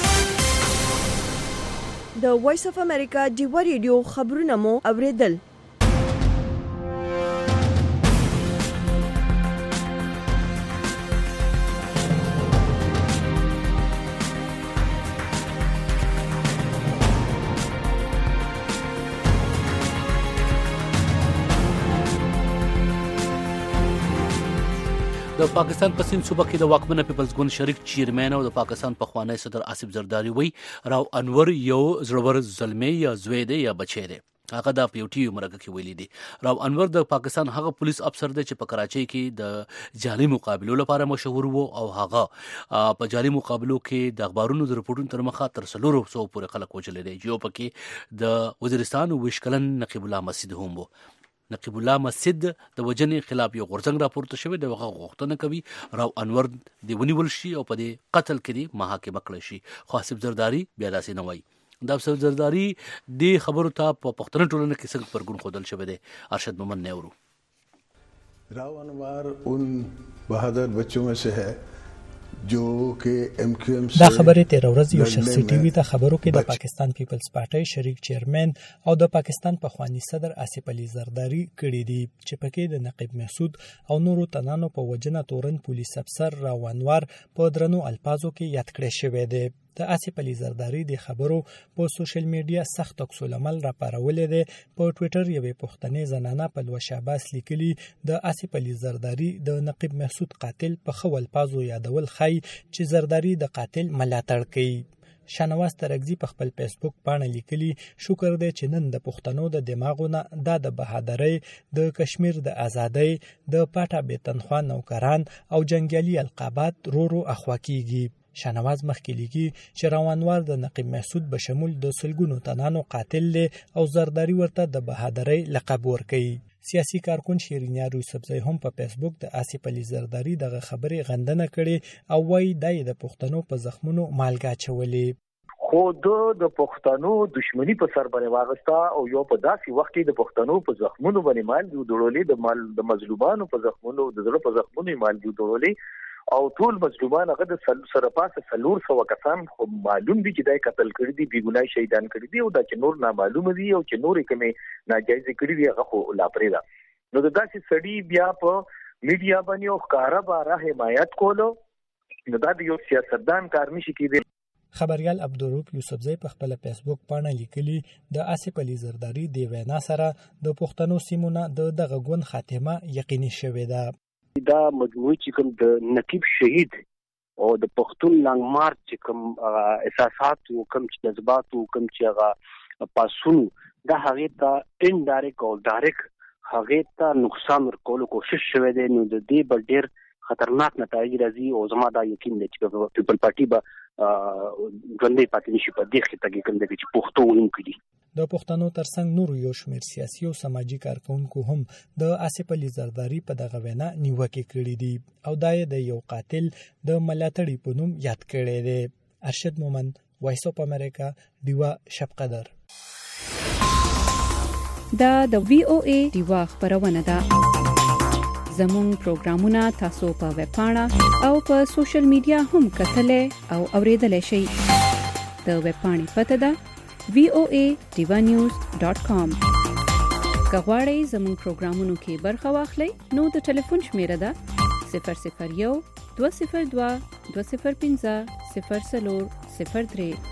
A: د وایس اف امریکا ډیوا ریډیو خبرونه مو اوریدل.
B: د پاکستان په سند صوبه کې د واکمنه پیپلز ګوند شریک چیرمن او د پاکستان پخوانی صدر آصف زرداری وی راو انور یو زړور زلمی یا زوی دی یا بچی دی. هغه د پیوټي مرګه کې ویلي دي. راو انور د پاکستان هغه پولیس افسر دی چې په کراچۍ کې د جعلي مقابلو لپاره مشهور وو او هغه په جعلي مقابلو کې د اخبارونو د رپورټونو تر مخه تر څلورو سو پورې خلک وجل دي. جو پکې د وزیرستان وشکلن نقیب الله مسجد هم وو. نقیب الله مسجد د وجنې خلاف یو غورځنګ راپورته شوی د هغه غوښتنه کوي راو انور دی ونیول شي او په دې قتل کې دی محاکمه کړی شي. خو آصف زرداری بیا داسې نه وایي. د آصف زرداری د خبرو ته په پښتنه ټولنه کې څنګه پرګون خودل شوی دی. ارشد محمد نیورو
H: راو انور ان بہادر بچوں میں سے ہے جو کہ ایم کیو ایم
I: دا خبرې تیر ورځ یو شخصي ټي وي ته خبرو کې د پاکستان پیپلز پارټي شریک چیرمن او د پاکستان پخوانی صدر آصف علي زرداری کړي دي چې پکې د نقیب محسود او نورو تنانو په وجنه تورن پولیس افسر راو انور په درنو الفاظو کې یاد کړی شوی دی. د آصف علي زرداری د خبرو په سوشل میډیا سخت عکس العمل را پارولې ده. په ټوئیټر یوې پښتنې زنانه په لوش عباس لیکلي د آصف علي زرداری د نقیب محسود قاتل په خو الفاظو یادول خای چې زرداری د قاتل ملاتړ کوي. شانواز ترګزی په خپل فیسبوک باندې لیکلي شکر دی چې نن د پښتنو د دماغونه د بهادرۍ د کشمیر د ازادۍ د پاټا بې تنخوا نوکران او جنگیالي القابات رو رو اخوا کیږي. شانواز مخکې لیکي چې راو انور د نقیب محسود به شمول د سلګونو تنانو قاتل لی او زرداری ورته د بهادرۍ لقب ورکوي. سیاسي کارکون شیرین یار یوسفزی هم په فیسبوک د آصف علي زرداری دغه خبرې غندنه کړي او وایي دای د پښتنو په زخمونو مالګه چولې.
G: خو د پښتنو دښمنی په سر باندې واغستا او یو په داسې وخت کې د پښتنو په زخمونو باندې مال دی ډړولې د مال د مظلومانو په زخمونو د زړه په زخمونو مال دی ډړولې او ټول مظلومان هغه د سره پاسه سلور سو کسان خو معلوم دي چې دای قتل کړي دي بیګنای شهیدان کړي دي او دا چې نور نامعلوم دي او چې نور کومه ناجایز کړي دي هغه خو لا پرې ده. نو دا چې سړی بیا په میډیا باندې او ښکارا باره حمایت کولو نو دا د یو سیاستدان کار نشي کېدی.
I: خبريال عبدالروف یوسفزی په خپل فیسبوک باندې لیکلي د آصف علي زرداری د وینا سره د پښتنو سیمونه د دغه ګوند خاتمه یقیني شوې ده.
T: دا مجموعي چې کوم د نقیب شهید او د پښتون لانګ مارچ چې کوم احساسات او کوم جذبات او کوم چې هغه پاسونو دا هغه ته ان ډایرکټ او ډایرکټ هغه ته نقصان ورکول کوشش شوه دی. نو د دې بل ډیر خطرناک نتایج راځي او زما دا یقین دی چې پیپل پارټي به ژوندۍ پاتې نشي په دې خطه کې کوم دی چې پښتو وونکي دي.
I: د پښتنو ترڅنګ نور یو شمېر سیاسي او سماجی کارکونکو هم د آصف علي زرداری په دغه وینا نیوکه کړې دي او دا د یو قاتل د ملاتړي په نوم یاد کړی دی. ارشد مومند وایس اف امریکا دیوا شب قدر.
N: دا د وی او ای دیوا خبرونه ده. زموږ پروګرامونه تاسو په ویب پاڼه او په سوشل میډیا هم کتلای او اوریدلای شئ. د ویب پاڼې پته ده وی او ای دیوا نیوز ډاٹ کام. که غواړئ زموږ پروګرامونو کې برخه واخلئ نو د ټلیفون شمیره ده صفر صفر یو دوه صفر دوه دوه صفر پنځه صفر څلور صفر درې.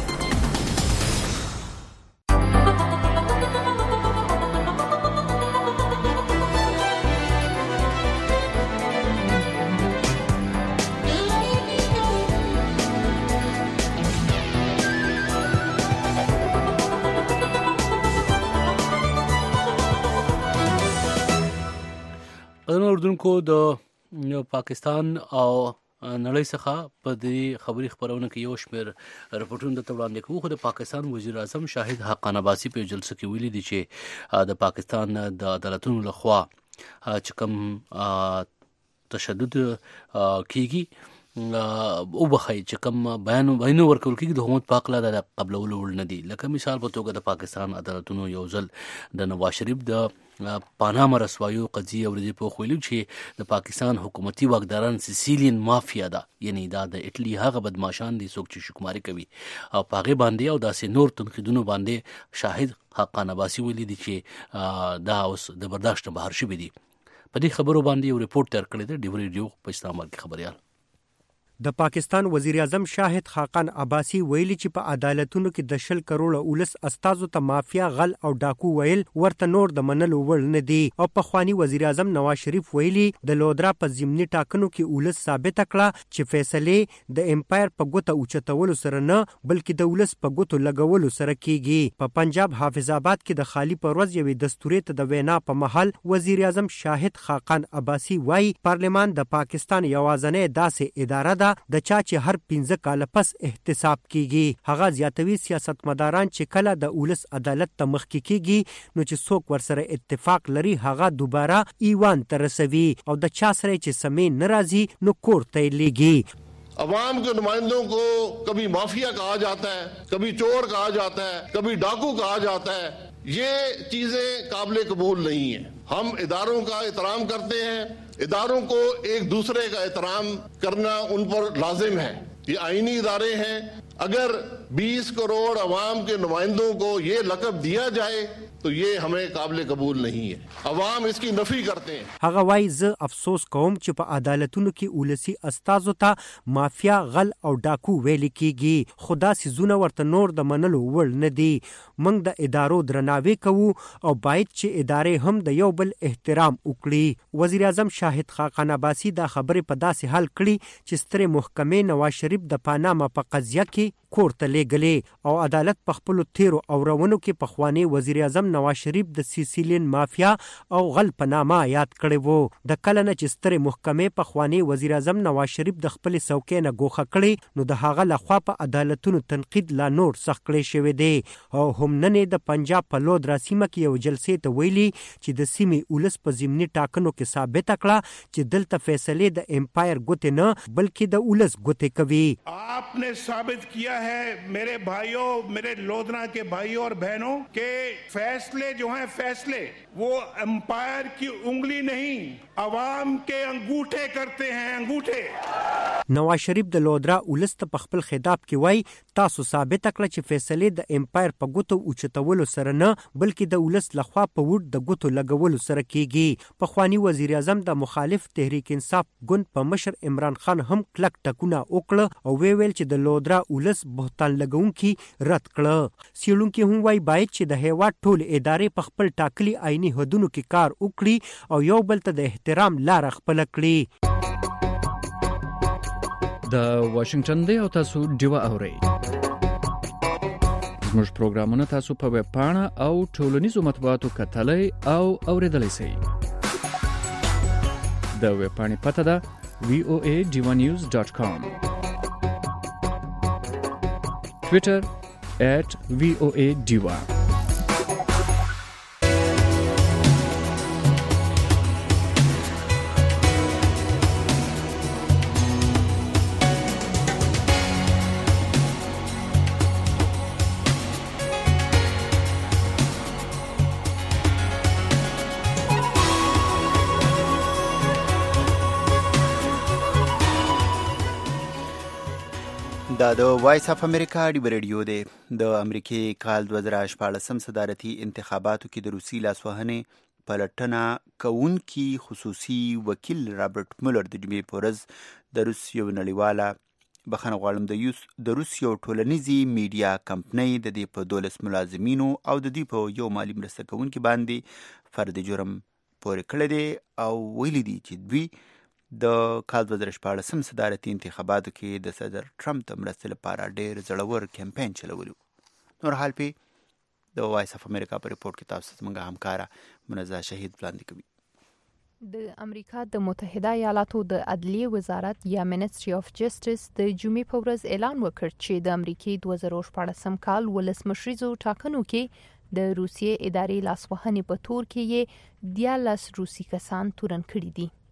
B: اردوونکو د پاکستان او نړۍ څخه په دې خبري خبرونه کې یو شمېر رپورټونه د وړاندې کوي. خو د پاکستان وزیر اعظم شاهد حقان عباسي په جلسه کې ویلي دي چې د پاکستان د عدالتونو لخوا چې کوم تشدد کیږي او بخای چې کوم بیان بیان ورکول کېږي د حکومت پاک لا د قبلولو وړ نه دي. لکه مثال په توګه د پاکستان عدالتونو یو ځل د نواز شریف د پاناما رسوایو قضیه ورته په خویلو چې د پاکستان حکومتي واکداران سیسیلین مافیا ده، یعنی دا د اټلی هغه بدمعشان دي څوک چې شکماري کوي او پاغه باندې او داسې نور تنقیدونو باندې شاهد حقان عباسی ویلي دي چې دا اوس د برداشت بهر شوی دي. په دې خبرو باندې یو ریپورت تیار کړی دی ډیو ریډیو په اسلام آباد کې خبريال.
E: د پاکستان وزیر اعظم شاهد خاقان عباسی ویلي چې په عدالتونو کې د شل کروڑه اولس استازو ته مافیا غل او ډاکو ویل ورته نور د منلو وړ نه دي. او په خواني وزیر اعظم نواز شریف ویلي د لودرا په ضمني ټاکنو کې اولس ثابت کړه چې فیصله د امپایر په ګوته اوچتولو سره نه بلکې د اولس په ګوتو لګولو سره کیږي. په پنجاب حافظ آباد کې د خالی پروز یوې دستوري ته د وینا په محل وزیر اعظم شاهد خاقان عباسی وایي پارلمان د پاکستان یوازنۍ داسې اداره ده د چا چې هر پنځه کال پس احتساب کیږي. هغه زیاتوي سیاستمداران چې کله د اولس عدالت ته مخکې کیږي نو چې څوک ورسره اتفاق لري هغه دوباره ایوان ته رسوي او د چا سره چې سمې ناراضي نو کور ته لیږي.
U: अवाम के नुमाइंदों को कभी माफिया कहा जाता है, कभी चोर कहा जाता है, कभी डाकू कहा जाता है. ये चीजें काबिल कबूल नहीं है. हम इदारों का एहतराम करते हैं, इदारों को एक दूसरे का एहतराम करना उन पर लाजिम है. ये आईनी इदारे हैं. अगर बीस करोड़ अवाम के नुमाइंदों को ये लक़ब दिया जाए तो ये हमें काबिल कबूल नहीं है. अवाम इसकी नफी करते हैं.
E: هغه وایي زه افسوس کوم چې په عدالتونو کې ولسی استازو ته مافیا غل او ډاکو ویل کیږي. خدا سيزونه ورته نور د منلو وړ نه دي. موږ د ادارو درناوی کوو او باید چې ادارې هم د یو بل احترام وکړي. وزیر اعظم شاهد خاقان عباسی دا خبرې په داسې حال کړي چې ستر محکمې نواز شریف د پاناما په قضیه کې کور ته لېږلې او عدالت په خپل تیرو او روانو کې په خواني وزیر اعظم نواز شریف د سیسیلین مافیا او غل په نامه یاد کړی وو. د کله نه چې ستر محکمې په خواني وزیر اعظم نواز شریف د خپل څوکۍ نه ګوښه کړي نو د هغه لخوا په عدالتونو تنقید لا نور سخت کړی شوی دی. او هم نن د پنجاب په لودرا سیمه کې یو جلسې ته ویلي چې د سیمې اولس په ضمني ټاکنو کې ثابت کړه چې دلته فیصله د امپایر ګوتې نه بلکې د اولس ګوتې کوي.
U: आपने साबित किया है मेरे भाइयों, मेरे लोधना के भाइयों और बहनों के फैसले जो हैं फैसले वो एम्पायर की उंगली नहीं अवाम के अंगूठे करते हैं. अंगूठे.
E: नवाज शरीफ د لودرا اولس ته په خپل خطاب کې وایي تاسو ثابت کړه چې فیصله د امپایر په ګوتو اوچتولو سره نه بلکې د اولس لخوا په وډ د ګوتو لګولو سره کیږي. په خواني وزیر اعظم د مخالف تحریک انصاف ګوند په مشر عمران خان هم کلک ټکونه وکړه او وی ویل چې د لودرا اولس بهتان لګونکي رد کړه. سیړونکي هم وایي باید چې د هیواد ټول ادارې په خپل ټاکلي آئینی حدودو کې کار وکړي او یو بل ته د احترام لار خپل کړي.
J: د واشنگټن دی او تاسو ډیوا اورئ. زموږ پروګرامونه تاسو په ویب پاڼه او ټولنیزو مطبوعاتو کتلای او اوریدلای شئ. د ویب پاڼې پته ده وی او ای ډیوا نیوز ډاټ کام. ټویټر ایٹ وی او ای ډیوا.
C: دا د وایس اف امریکا ډیو ریډیو دی. د امریکای کال دوه زره شپاړسم صدارتي انتخاباتو کې د روسي لاسوهنې پلټنه کوونکی خصوصي وکیل رابرټ مولر د جمعې په ورځ د روس یو نړیواله بخښنه غواړم د د روس یو ټولنیزي میډیا کمپنۍ د دې په دولس ملازمینو او د دې په یو مالی مرسته کوونکي باندې فرد جرم پورې کړی دی او ویلي دي چې دوی د کال دوه زره شپاړسم صدارتي انتخاباتو کې د صدر ټرمپ د مرستې لپاره ډېر زړور کمپاین چلولی. نور حال پې د وایس اف امریکا په ریپورت کې تاسو زموږ همکاره منزه شهید وړاندې کوي.
V: د امریکا د متحده ایالاتو د عدلیه وزارت یا منسټری اف جسټس د جمعې په ورځ اعلان وکړ چې د امریکای دوه زره شپاړسم کال ولسمشریزو ټاکنو کې د روسیې ادارې لاسوهنې په تور کې یې دیارلس روسي کسان تورن کړي دي.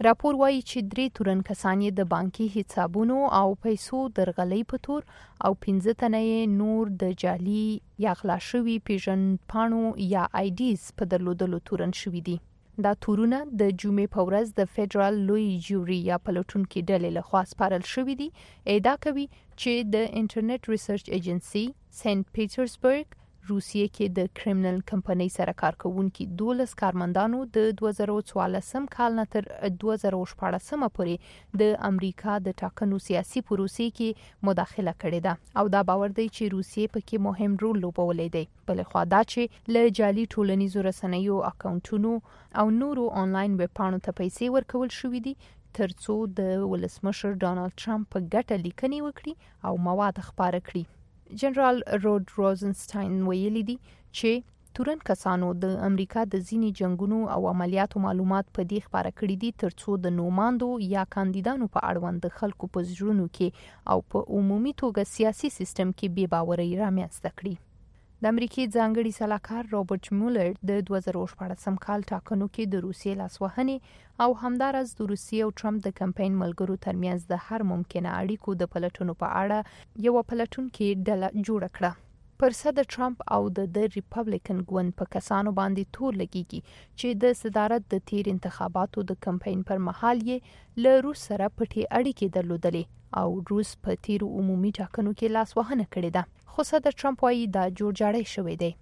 V: راپور وایي چې درې تورن کسان د بانکي حسابونو او پیسو درغلۍ په تور او پنځه تنه نور د جعلي یا غلا شوي پیژندپاڼو یا آی ډیز په درلودلو تورن شوي دي. دا تورونه د جمعې په ورځ د فدرال لوی جوري یا پلټونکو ډلې لخوا سپارل شوي دي. ادعا کوي چې د انټرنیټ ریسرچ ایجنسی سنت پیټرزبرګ روسیې کې د کریمینل کمپنۍ سره کار کوونکي دولس کارمندانو د دوه زره څوارلسم کال نه تر دوه زره شپاړسم پورې د امریکا د ټاکنو سیاسي پروسې کې مداخله کړې ده او دا باور دی چې روسیې پکې مهم رول لوبولی دی. بل خو دا چې له جعلي ټولنیزو رسنیو اکاونټونو او نورو آنلاین ویب پاڼو ته پیسې ورکول شوې دي ترڅو د ولسمشر ډانلډ ټرمپ په ګټه لیکنې وکړي او مواد خپاره کړي. جنرال رود روزنسټاین ویلي دي چې تورن کسانو د امریکا د ځینی جنگونو او عملیاتو معلومات په دې خبره کړې دي ترڅو د نوماندو یا کاندیدانو په اړوند د خلکو په زړونو کې او په عمومي توګه سیاسي سیستم کې بې باورۍ رامنځته کړي. د امریکای ځانګړي سلاکار رابرټ مولر د دوه زره شپاړسم کال ټاکنو کې د روسیې لاسوهنې او همدارس د روسیې او ټرمپ د کمپاین ملګرو ترمنځ د هر ممکنه اړیکو د پلټنو په اړه یو پلټونکو ډله جوړه کړه. پر صد ټرمپ او د ریپبلیکن ګوند په کسانو باندې تور لګیږي چې د صدارت د تیر انتخاباتو د کمپاین پر مهال یې له روس سره پټې اړیکې درلودلې او روس په تیر عمومي ټاکنو کې لاسوهنه کړې ده. خو صدر ټرمپ وايي دا جوړجاړی شوی دی.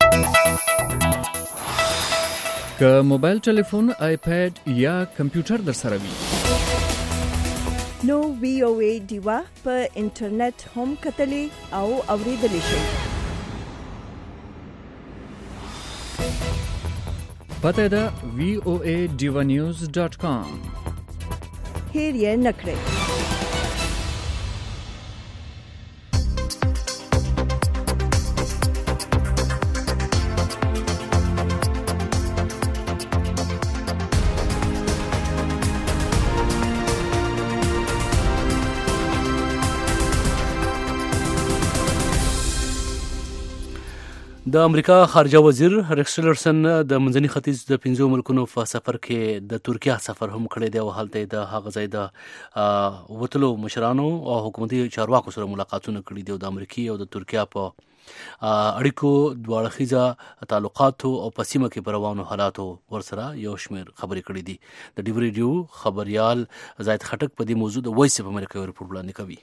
J: که موبایل ټلیفون، آیپاد یا کمپیوټر در سره وي
A: نو وی او ای دیوا په انټرنیټ هم کتلې او اوریدلې شي.
J: پته ده وی او ای ډیوا نیوز ډاٹ کام.
A: هیر یې نکړئ.
B: د امریکا خارجه وزیر ریکس ټیلرسن د منځني ختیځ د پنځو ملکونو په سفر کې د ترکیه سفر هم کړی دی او هلته د هغه ځای د وتلو مشرانو او حکومتي چارواکو سره ملاقاتونه کړي دي او د امریکا او د ترکیه په اړیکو دواړخیزه تعلقاتو او په سیمه کې پر روانو حالاتو ورسره یو شمېر خبرې کړي دي. د ډیو ریډیو خبريال زاید خټک په دې موضوع د وایس اف امریکا یو رپورټ وړاندې کوي.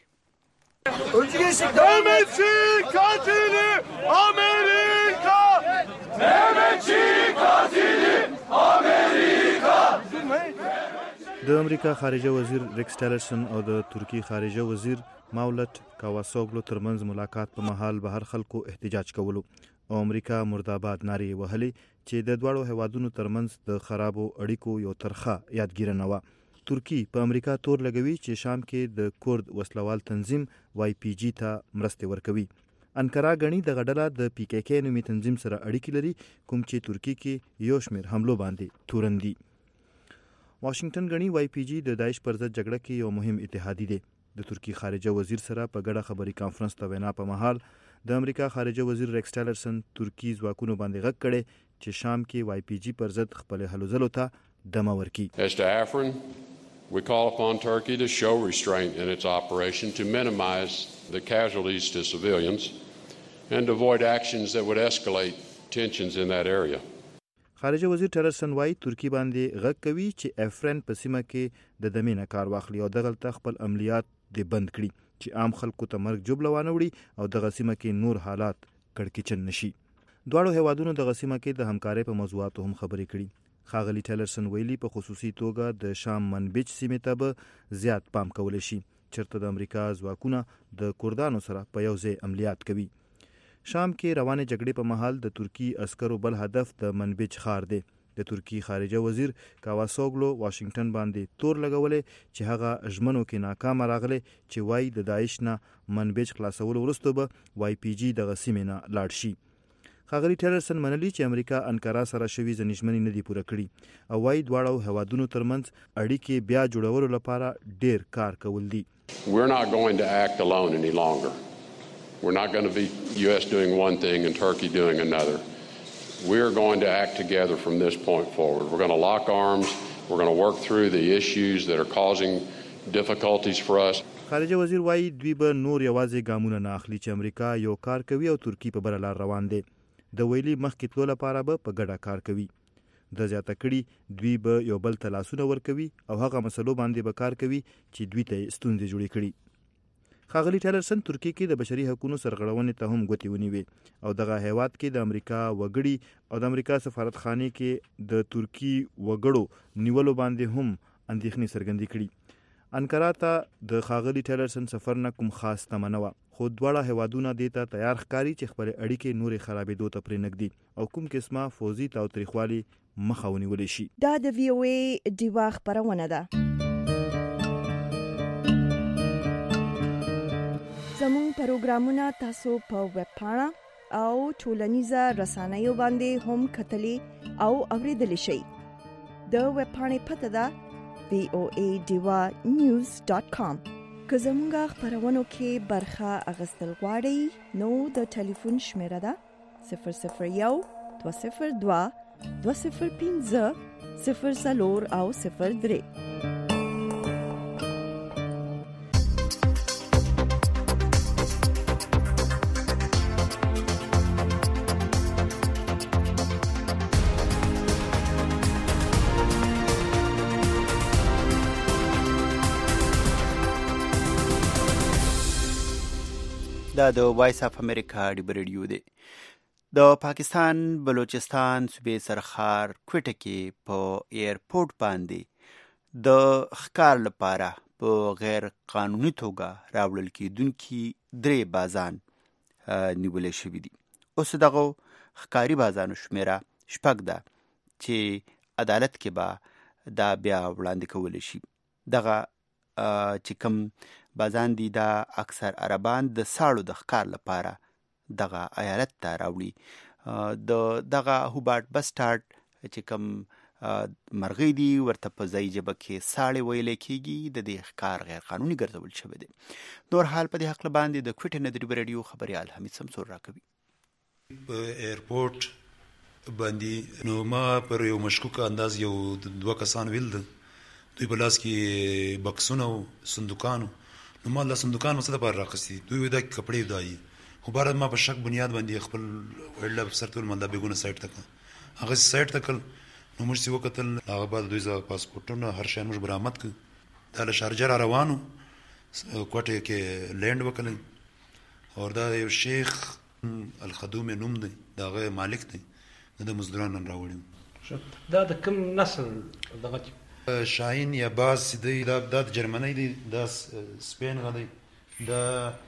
K: د امریکا خارجه وزیر ریکس ټیلرسن او د ترکی خارجه وزیر مولت کاواسوګلو ترمنځ ملاقات په مهال به هر خلکو احتجاج کولو او امریکا مرداباد نارې وهلې چې د دواړو هیوادونو ترمنځ د خرابو اړیکو یو ترخه یادګیره نه وه. ترکی په امریکا تور لګوي چې شام کې د کورد وسلوال تنظیم وای پی جی ته مرستې ورکوي. انکارا غني د غډله د پی کې کې نومي تنظیم سره اړیکې لري کوم چې ترکی کې یو شمېر حملو باندې تورندي. واشنگټن غني وای پی جی د داعش پر ضد جګړه کې یو مهم اتحادی دی. د ترکی خارجه وزیر سره په ګډه خبري کانفرنس ته وینا په مهال د امریکا خارجه وزیر ریکس ټیلرسن ترکی ځواکونو باندې غږ کړي چې شام کې وای پی جی پر ضد خپل هلو ځلو ته دمه ورکي.
M: We call upon Turkey to show restraint in its operation to minimize the casualties to civilians and avoid actions that would escalate tensions in that area.
K: خارجه وزیر ټیلرسن وايي ترکی باندې غږ کوي چې افرین په سیمه کې د دمینه کار واخلي او دغلته خپل عملیات د بند کړي چې عام خلکو ته مرګ جوړ لوانه وړي او دغه سیمه کې نور حالات کړکېچن نشي. دواړو هیوادونو دغه سیمه کې د همکارۍ په موضوعاتو هم خبرې کړي. خاغلی ټیلرسن ویلي په خصوصي توګه د شام منبج سیمې ته به زیات پام کولی شي چېرته د امریکا ځواکونه د کردانو سره په یو ځای عملیات کوي. شام کې روانې جګړې په مهال د ترکی عسکرو بل هدف د منبج ښار دی. د ترکی خارجه وزیر کاواسوګلو واشنگټن باندې تور لګولې چې هغه ژمنو کې ناکامه راغلی چې وایي د داعش نه منبج خلاصولو وروسته به وای پی جی دغه سیمې نه لاړ شي. خاغلی ټیلرسن منلي چې امریکا انکارا سره شوي ځینې ژمنې نه دي پوره کړي او وايي دواړو هیوادونو ترمنځ اړیکې بیا جوړولو لپاره ډېر کار کول دي.
M: We're not going to act alone any longer. We're not going to be U S doing one thing and Turkey doing another. We're going to act together from this point forward. We're going to lock arms We're going to work through the issues that are causing difficulties for us.
K: خارجه وزیر وایي دوی به نور یوازې ګامونه نه اخلي چې امریکا یو کار کوي او ترکی په بل لار روان دي. د ویلي مخکې تلو لپاره به په ګډه کار کوي. د زیاته کړي دوی به یو بل ته لاسونه ورکوي او هغه مسلو باندې به کار کوي چې دوی ته ستونزې جوړې کړي. ښاغلي ټیلرسن ترکیه کې د بشري حقوقو سرغړونې ته هم ګوتې ونیوې او دغه هیواد کې د امریکا وګړي او د امریکا سفارتخانې کې د ترکی وګړو نیولو باندې هم اندېښنې څرګندې کړي. انکارا ته د ښاغلي ټیلرسن سفر نه کوم خاص تمه نه وه، خو دواړه هیوادونه دې ته تیار ښکاري چې خپلې اړیکې نورې خرابېدو ته پرېنږدي او کوم قسمه فوزي تاوتریخوالي مخه ونیولی شي.
A: دا د وی او ای ډیوا خپرونه ده. زموږ پروګرامونه تاسو په ویب پاڼه او ټولنیزه رسنیو باندې هم کتلی او اوریدلی شئ. د ویب پاڼې پته ده وی او ای ډیوا نیوز ډاټ کام. که زموږ خپرونو کې برخه اخیستل غواړئ نو د ټلیفون شمیره ده صفر صفر یو دوه صفر دوه دوه صفر پنځه صفر څلور او صفر درې.
C: دا د وایس اف امریکا ډیبر ریډیو دی. د پاکستان بلوچستان صوبې سرخار کوټه کې په ایرپورټ باندې د ښکار لپاره په غیر قانوني توګه راوړل کېدونکي درې بازان نیولې شوي دي. اوس دغه ښکاري بازانو شمیره شپږ ده چې عدالت کې به دا بیا وړاندې کولی شي. دغه چې کوم بازان دي دا اکثر عربان د ساړو د ښکار لپاره دغه ایالت ته راوړي. د دغه هوبارټ بسټارډ چې کوم مرغۍ دي ورته په ځای ژبه کې ساړې ویلی کېږي، د دې ښکار غیر قانوني ګرځول شوی دی. نور حال په دې هکله باندې د کوټې نه د ډیبر ریډیو خبریال حمید سمسور راکوي.
L: په ایرپورټ باندې نو ما پر یو مشکوک انداز یو دوه کسان ویل ده، دوی په لاس کې بکسونه او صندوقانو، نو ما له صندوقانو څه دپاره راخیستي، دوی وایي دا کپړې دایي، خو بهرحال ما په شک بنیاد باندې خپل وایلډ لاف افسر ته ویل ما دا بیګونه سایډ ته کړه. هغه سایډ ته کړل، نو موږ چې وکتل هغه بعد دوی زه پاسپورټونه هر شی موږ برآمد کړ. دا له شارجه را روانو کوټې کې لینډ وکړی او دا یو شیخ الخدوم نوم دی، د هغه مالک دی، د مزدورانو نن راوړی.
O: دا د کوم نسل دغه
L: شاهین یا باز دی، دا د جرمنی دی، دا سپین غدی، دا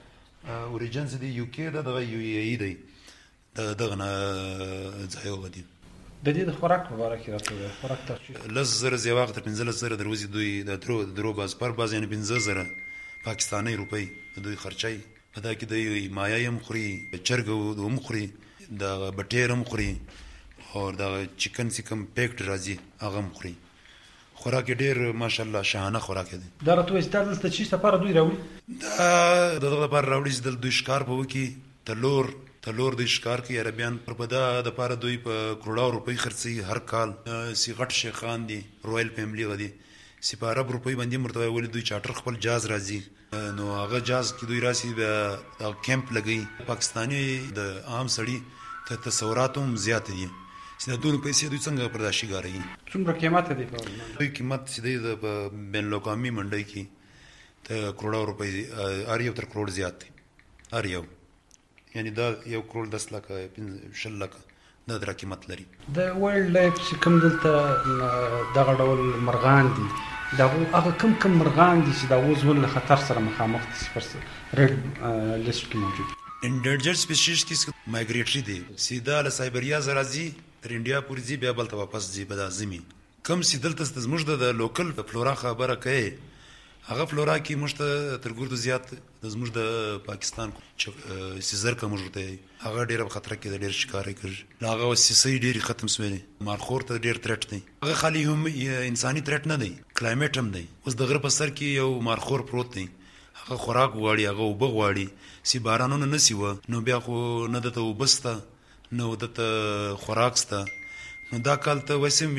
L: اوریجنز دی یو کې، دا دغه یو ای ای دی، دا دغه نه ځای غدی.
O: د دې د خوراک په اړه کې راته خوراک ترشي
L: لس زره زی وخت پنځلس زره دروازې دوی د درو درو باز پر باز یعنی پنځه زره پاکستاني روپۍ دوی خرچای. په دا کې د مایه هم خوري، چرګ هم خوري، د بټیر هم خوري او د چکن سیکم پیکټ راځي هغه هم خوري. خوراک ډیر ماشاءالله شاهانه خوراک دی.
O: دا راته وایي دلته چې لپاره دوی راوړي،
L: دا دغه لپاره راوړي چې دوی ښکار په وکړي، تلور تلور دوی ښکار کوي عربیان، پر په دا دپاره دوی په کروړاو روپۍ خرڅوي هر کال. سی غټ شیخان دي، رویل فیملی غدي، سی په عرب روپۍ باندې مرته وایي دوی چارټر خپل جاز راځي، نو هغه جاز کې دوی راسي د کیمپ لګوي. پاکستاني د عام سړي ته تصورات هم زیات دي چې دا دونه پیسې دوی څنګه برداشت کوي.
O: څومره قیمت دی؟
L: دوی قیمت چې دی د بین الاقوامي منډۍ کې ته کروڑه روپۍ هر یو تر کروڑ زیات دی، هر یو، یعنی دا یو کروڑ دس لکه شل لکه دا در قیمت لري.
O: د وایلډ لایف چې کوم دلته دغه ډول مرغان دي، دا هغه کم کم مرغان دي چې دا اوس ول خطر سره مخامخ دي، پر ریډ لیست کې موجود.
L: انډرجر سپیشیز کې مایګریټری دي، سیدا له سایبریا زرازي تر انډیا پورې ځي، بیا بل ته واپس ځي په دازمي. کم سي دلته زموږ د لوکل فلورا خبره کوي، هغه فلورا کې موږ ته تر ګردو زیات د زموږ د پاکستان سیزر کا موږ ته هغه ډیره خطر کې د ډیر شکارې کوي، هغه سیسي ډیر ختم سوي، مارخور ته ډیر ترټ دی. هغه خالي هم انساني ترټ نه دی، کلایمټ هم دی. اوس د غره په سر کې یو مارخور پروت دی، هغه خوراک غواړي، هغه اوبه غواړي، سی بارانونه نه سی و نو بیا خو نه دته وبسته نو دته خوراک سته. نو دا کال ته وسم وینې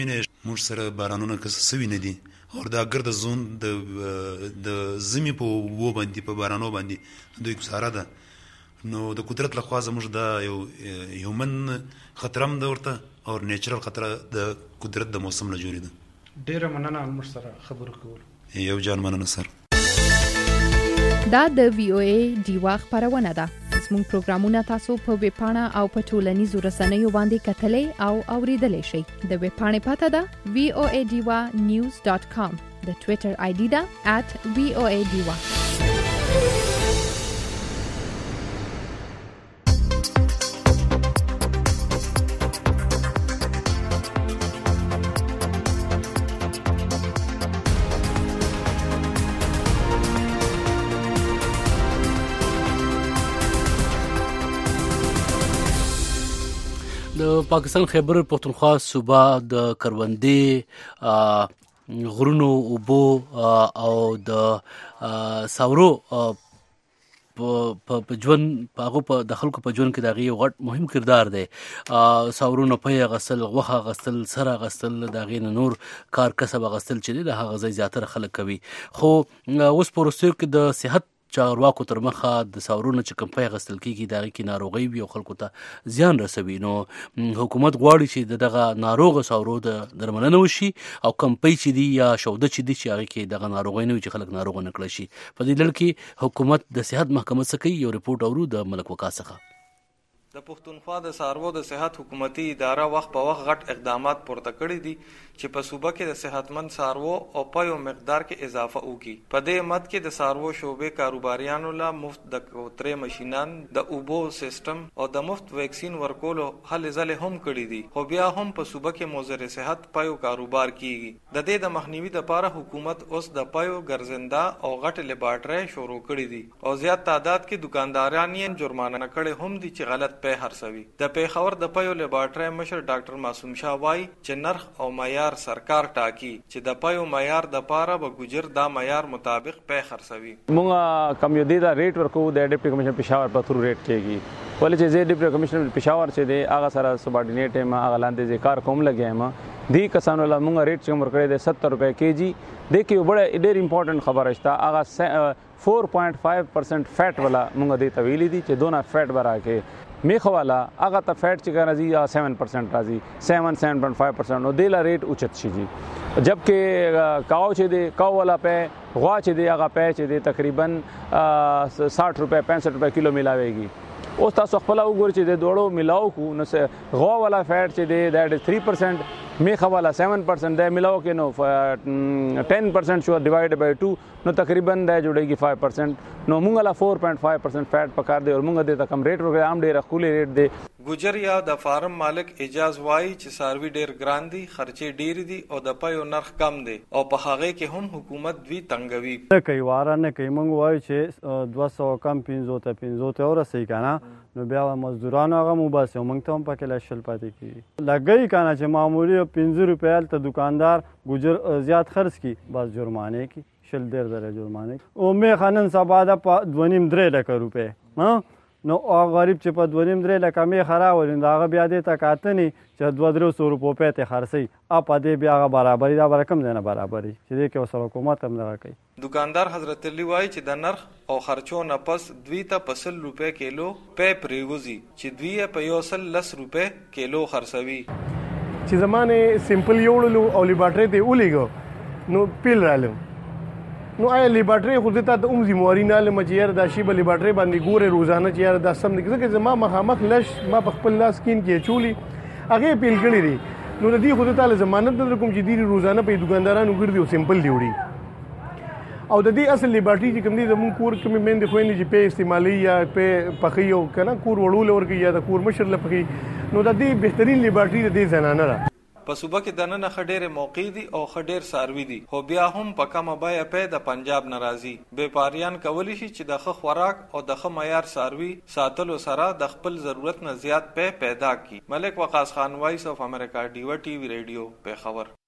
L: موږ سره بارانونه کس سوي نه دي او دا ګرد زون د د زمي په و باندې په بارانو باندې دوی ګزاره ده نو د قدرت له خوا زموږ دا یو هیومن خطر هم ده ورته او نیچرل خطر د قدرت د موسم له جوړې ده.
O: ډیره مننه موږ سره خبرو کول.
L: یو جان مننه سر.
V: دا د وی او ای دیوا خبرونه ده. زموږ پروګرامونه تاسو په ویب پاڼه او په ټولنیزو رسنیو باندې کتلې او اوریدلې شئ. د ویب پاڼې پته ده وی او ای دیوا نیوز ډاټ کام. د ټوئیټر آی ډي ده ات وی او ای دیوا.
B: د پاکستان خیبر پختونخوا صوبه د کروندې غرونو اوبو او د ساورو په ژوند په هغه په د خلکو په ژوند کې د هغې غټ مهم کردار دی. ساورونه پی غسل، غوښه غسل، سره غسل، د هغې نه نور کار کسب غسل چې دی د هغه ځای زیاتره خلک کوي. خو اوس په وروستیو کې د صحت چارواکو تر مخه د ساورونو چې کوم پی غسل کېږي د هغې کې ناروغۍ وي او خلکو ته زیان رسوي. نو حکومت غواړي چې د دغه ناروغه ساورو د درملنه وشي او کوم پی چې دي یا شوده چې دي چې هغې کې دغه ناروغۍ نه وي چې خلک ناروغه نه کړی شي. په دې ډول کې حکومت د صحت محکمه څه کوي؟ یو رپورټ اورو د ملک وقاص څخه.
P: د پښتونخوا د څاروو د صحت حکومتي اداره وخت په وخت غټ اقدامات پورته کړي دي چې په صوبه کې د صحتمند څاروو او پيو مقدار کې اضافه وکړي. په دې مد کې د څاروو شوبې کاروباریانو لا مفت د کوترې ماشينان، د اوبو سیستم او د مفت ویکسین ورکولو هلې ځلې هم کړي دي. خو بیا هم په صوبه کې موزر صحت پيو کاروبار کیږي. د دې د مخنیوي لپاره حکومت اوس د پيو ګرځنده او غټ لیبارټري شروع کړي دي او زیات تعداد کې دکانداران یې جرمانه کړي هم دي چې غلط پی هرڅوي. د پیښور د پيو لیبارټري مشر ډاکټر معصوم شاه وایي چې نرخ او معیار سرکار ټاکي چې د پيو معیار د پاره به ګجر دا معیار مطابق پی خرڅوي.
Q: موږ کم یو دی دا ریټ ورکو د ډیپټي کمشنر پېښور په تھرو ریټ کېږي. ولې چې زه ډیپټي کمشنر پېښور چې دی هغه سره سبارډینیټ یم، هغه لاندې زه کار کوم لګیا یم. دی کسانو له موږ ریټ چې ورکړی دی ستر روپۍ کېجي. د کې بڑا ډېر امپورټنټ خبره شته هغه فور پوینټ فایو پرسنټ فیټ والا موږ دی ته ویلي دي چې دونه فیټ به راکې. میخه والا هغه ته فیټ چې راځي یا سیون پرسنټ راځي، سیون سیون پوینټ فایو پرسنټ نو دی لا ریټ اوچت شي جي. جبکې کاو چې دی کاو والا پی غوا چې دی هغه پی چې دی تقریبا ساٹھ روپے پینسٹھ روپے کیلو ملاويږي. اوس تاسو خپل وګورئ چې د دوړو ملاو کو نو غوا والا فیټ چې دی دیٹ از تھری پرسنٹ، میخه والا سیون پرسنٹ دی ملاو کې نو ټین پرسنٹ شو ډیوایډ بای ټو نو تقریبا دی جوړیږي فایو پرسنٹ. نو مونږ لا فور پوینټ فایو پرسنٹ فیټ پکار دی او مونږ د کم ریټ ورکړی عام ډیر خولي ریټ دی.
P: ګجر یا د فارم مالک اجاز وایي چې ساروي ډیر ګران دي، خرچې ډیر دي او د پيو نرخ کم دی او په هغه کې هم حکومت دوی تنګوي.
W: کوي واره نه کوي. مونږ وایو چې دوه سوه کم پنځو ته پنځو ته ورسوي که نه نو بیا مزدورانو هغه مباسي او موږ ته هم پکې لا شل پاتې کېږي. لګوي که نه چې معمولي پنځه روپۍ هلته دکاندار ګجر زیات خرڅ کړي بس جرمانې کړي، شل ډېر زره جرمانې کړي. او میخه نن سبا ده په دوه نیم درې لکه روپۍ نو هغه غریب چې په دوه نیم درې لکه میخه راولي نو هغه بیا دې ته کاتنې چې دوه درې سوه روپو پی ته خرڅوي او په دې بیا هغه برابري دا به کم ځای نه برابري چې دې کې ورسره حکومت هم دغه کوي.
P: دکاندار حضرت علي وایي چې د نرخ او خرچو نه پس دوی ته په سل روپۍ کیلو پی پرېوځي چې دوی یې په یو سل لس روپۍ کیلو خرڅوي.
X: چې زمانې سیمپل یوړلو او لیبارټرۍ ته یې ولېږه نو پیل رالم نو آیا لیبارټرۍ خو دې ته د اوم ذمواري نه لرم چې یاره دا شی به لیبارټرۍ باندې ګورې روزانه چې یاره دا سم دی ځکه زما مخامخ لش ما په خپل لاس کین کې اچولي هغې یې پیل کړي دي نو د دې خو دې ته ضمانت نه در کوم چې دې روزانه په دکاندارانو ګرځي او سیمپل دی وړي. او د دې اصل لیبارټرۍ چې کوم دی زموږ کور کومې میندې خویندې چې پی استعمالوي یا پی پخوي او که نه کور وړو له ورکوي یا د کور مشر له پخوي نو د دې بهترین لیبارټرۍ د دې زنانه ده.
P: په صوبه کې دننه ښه ډېرې موقع دي او ښه ډېر څاروي دي خو بیا هم په کمه بیه پی د پنجاب نه راځي. بیپاریان کولی شي چې د ښه خوراک او د ښه معیار څاروي ساتلو سره د خپل ضرورت نه زیات پی پیدا کړي. ملک وقاص خان، وایس اف امریکا، ډیوا ټي وی ریډیو، پیښور.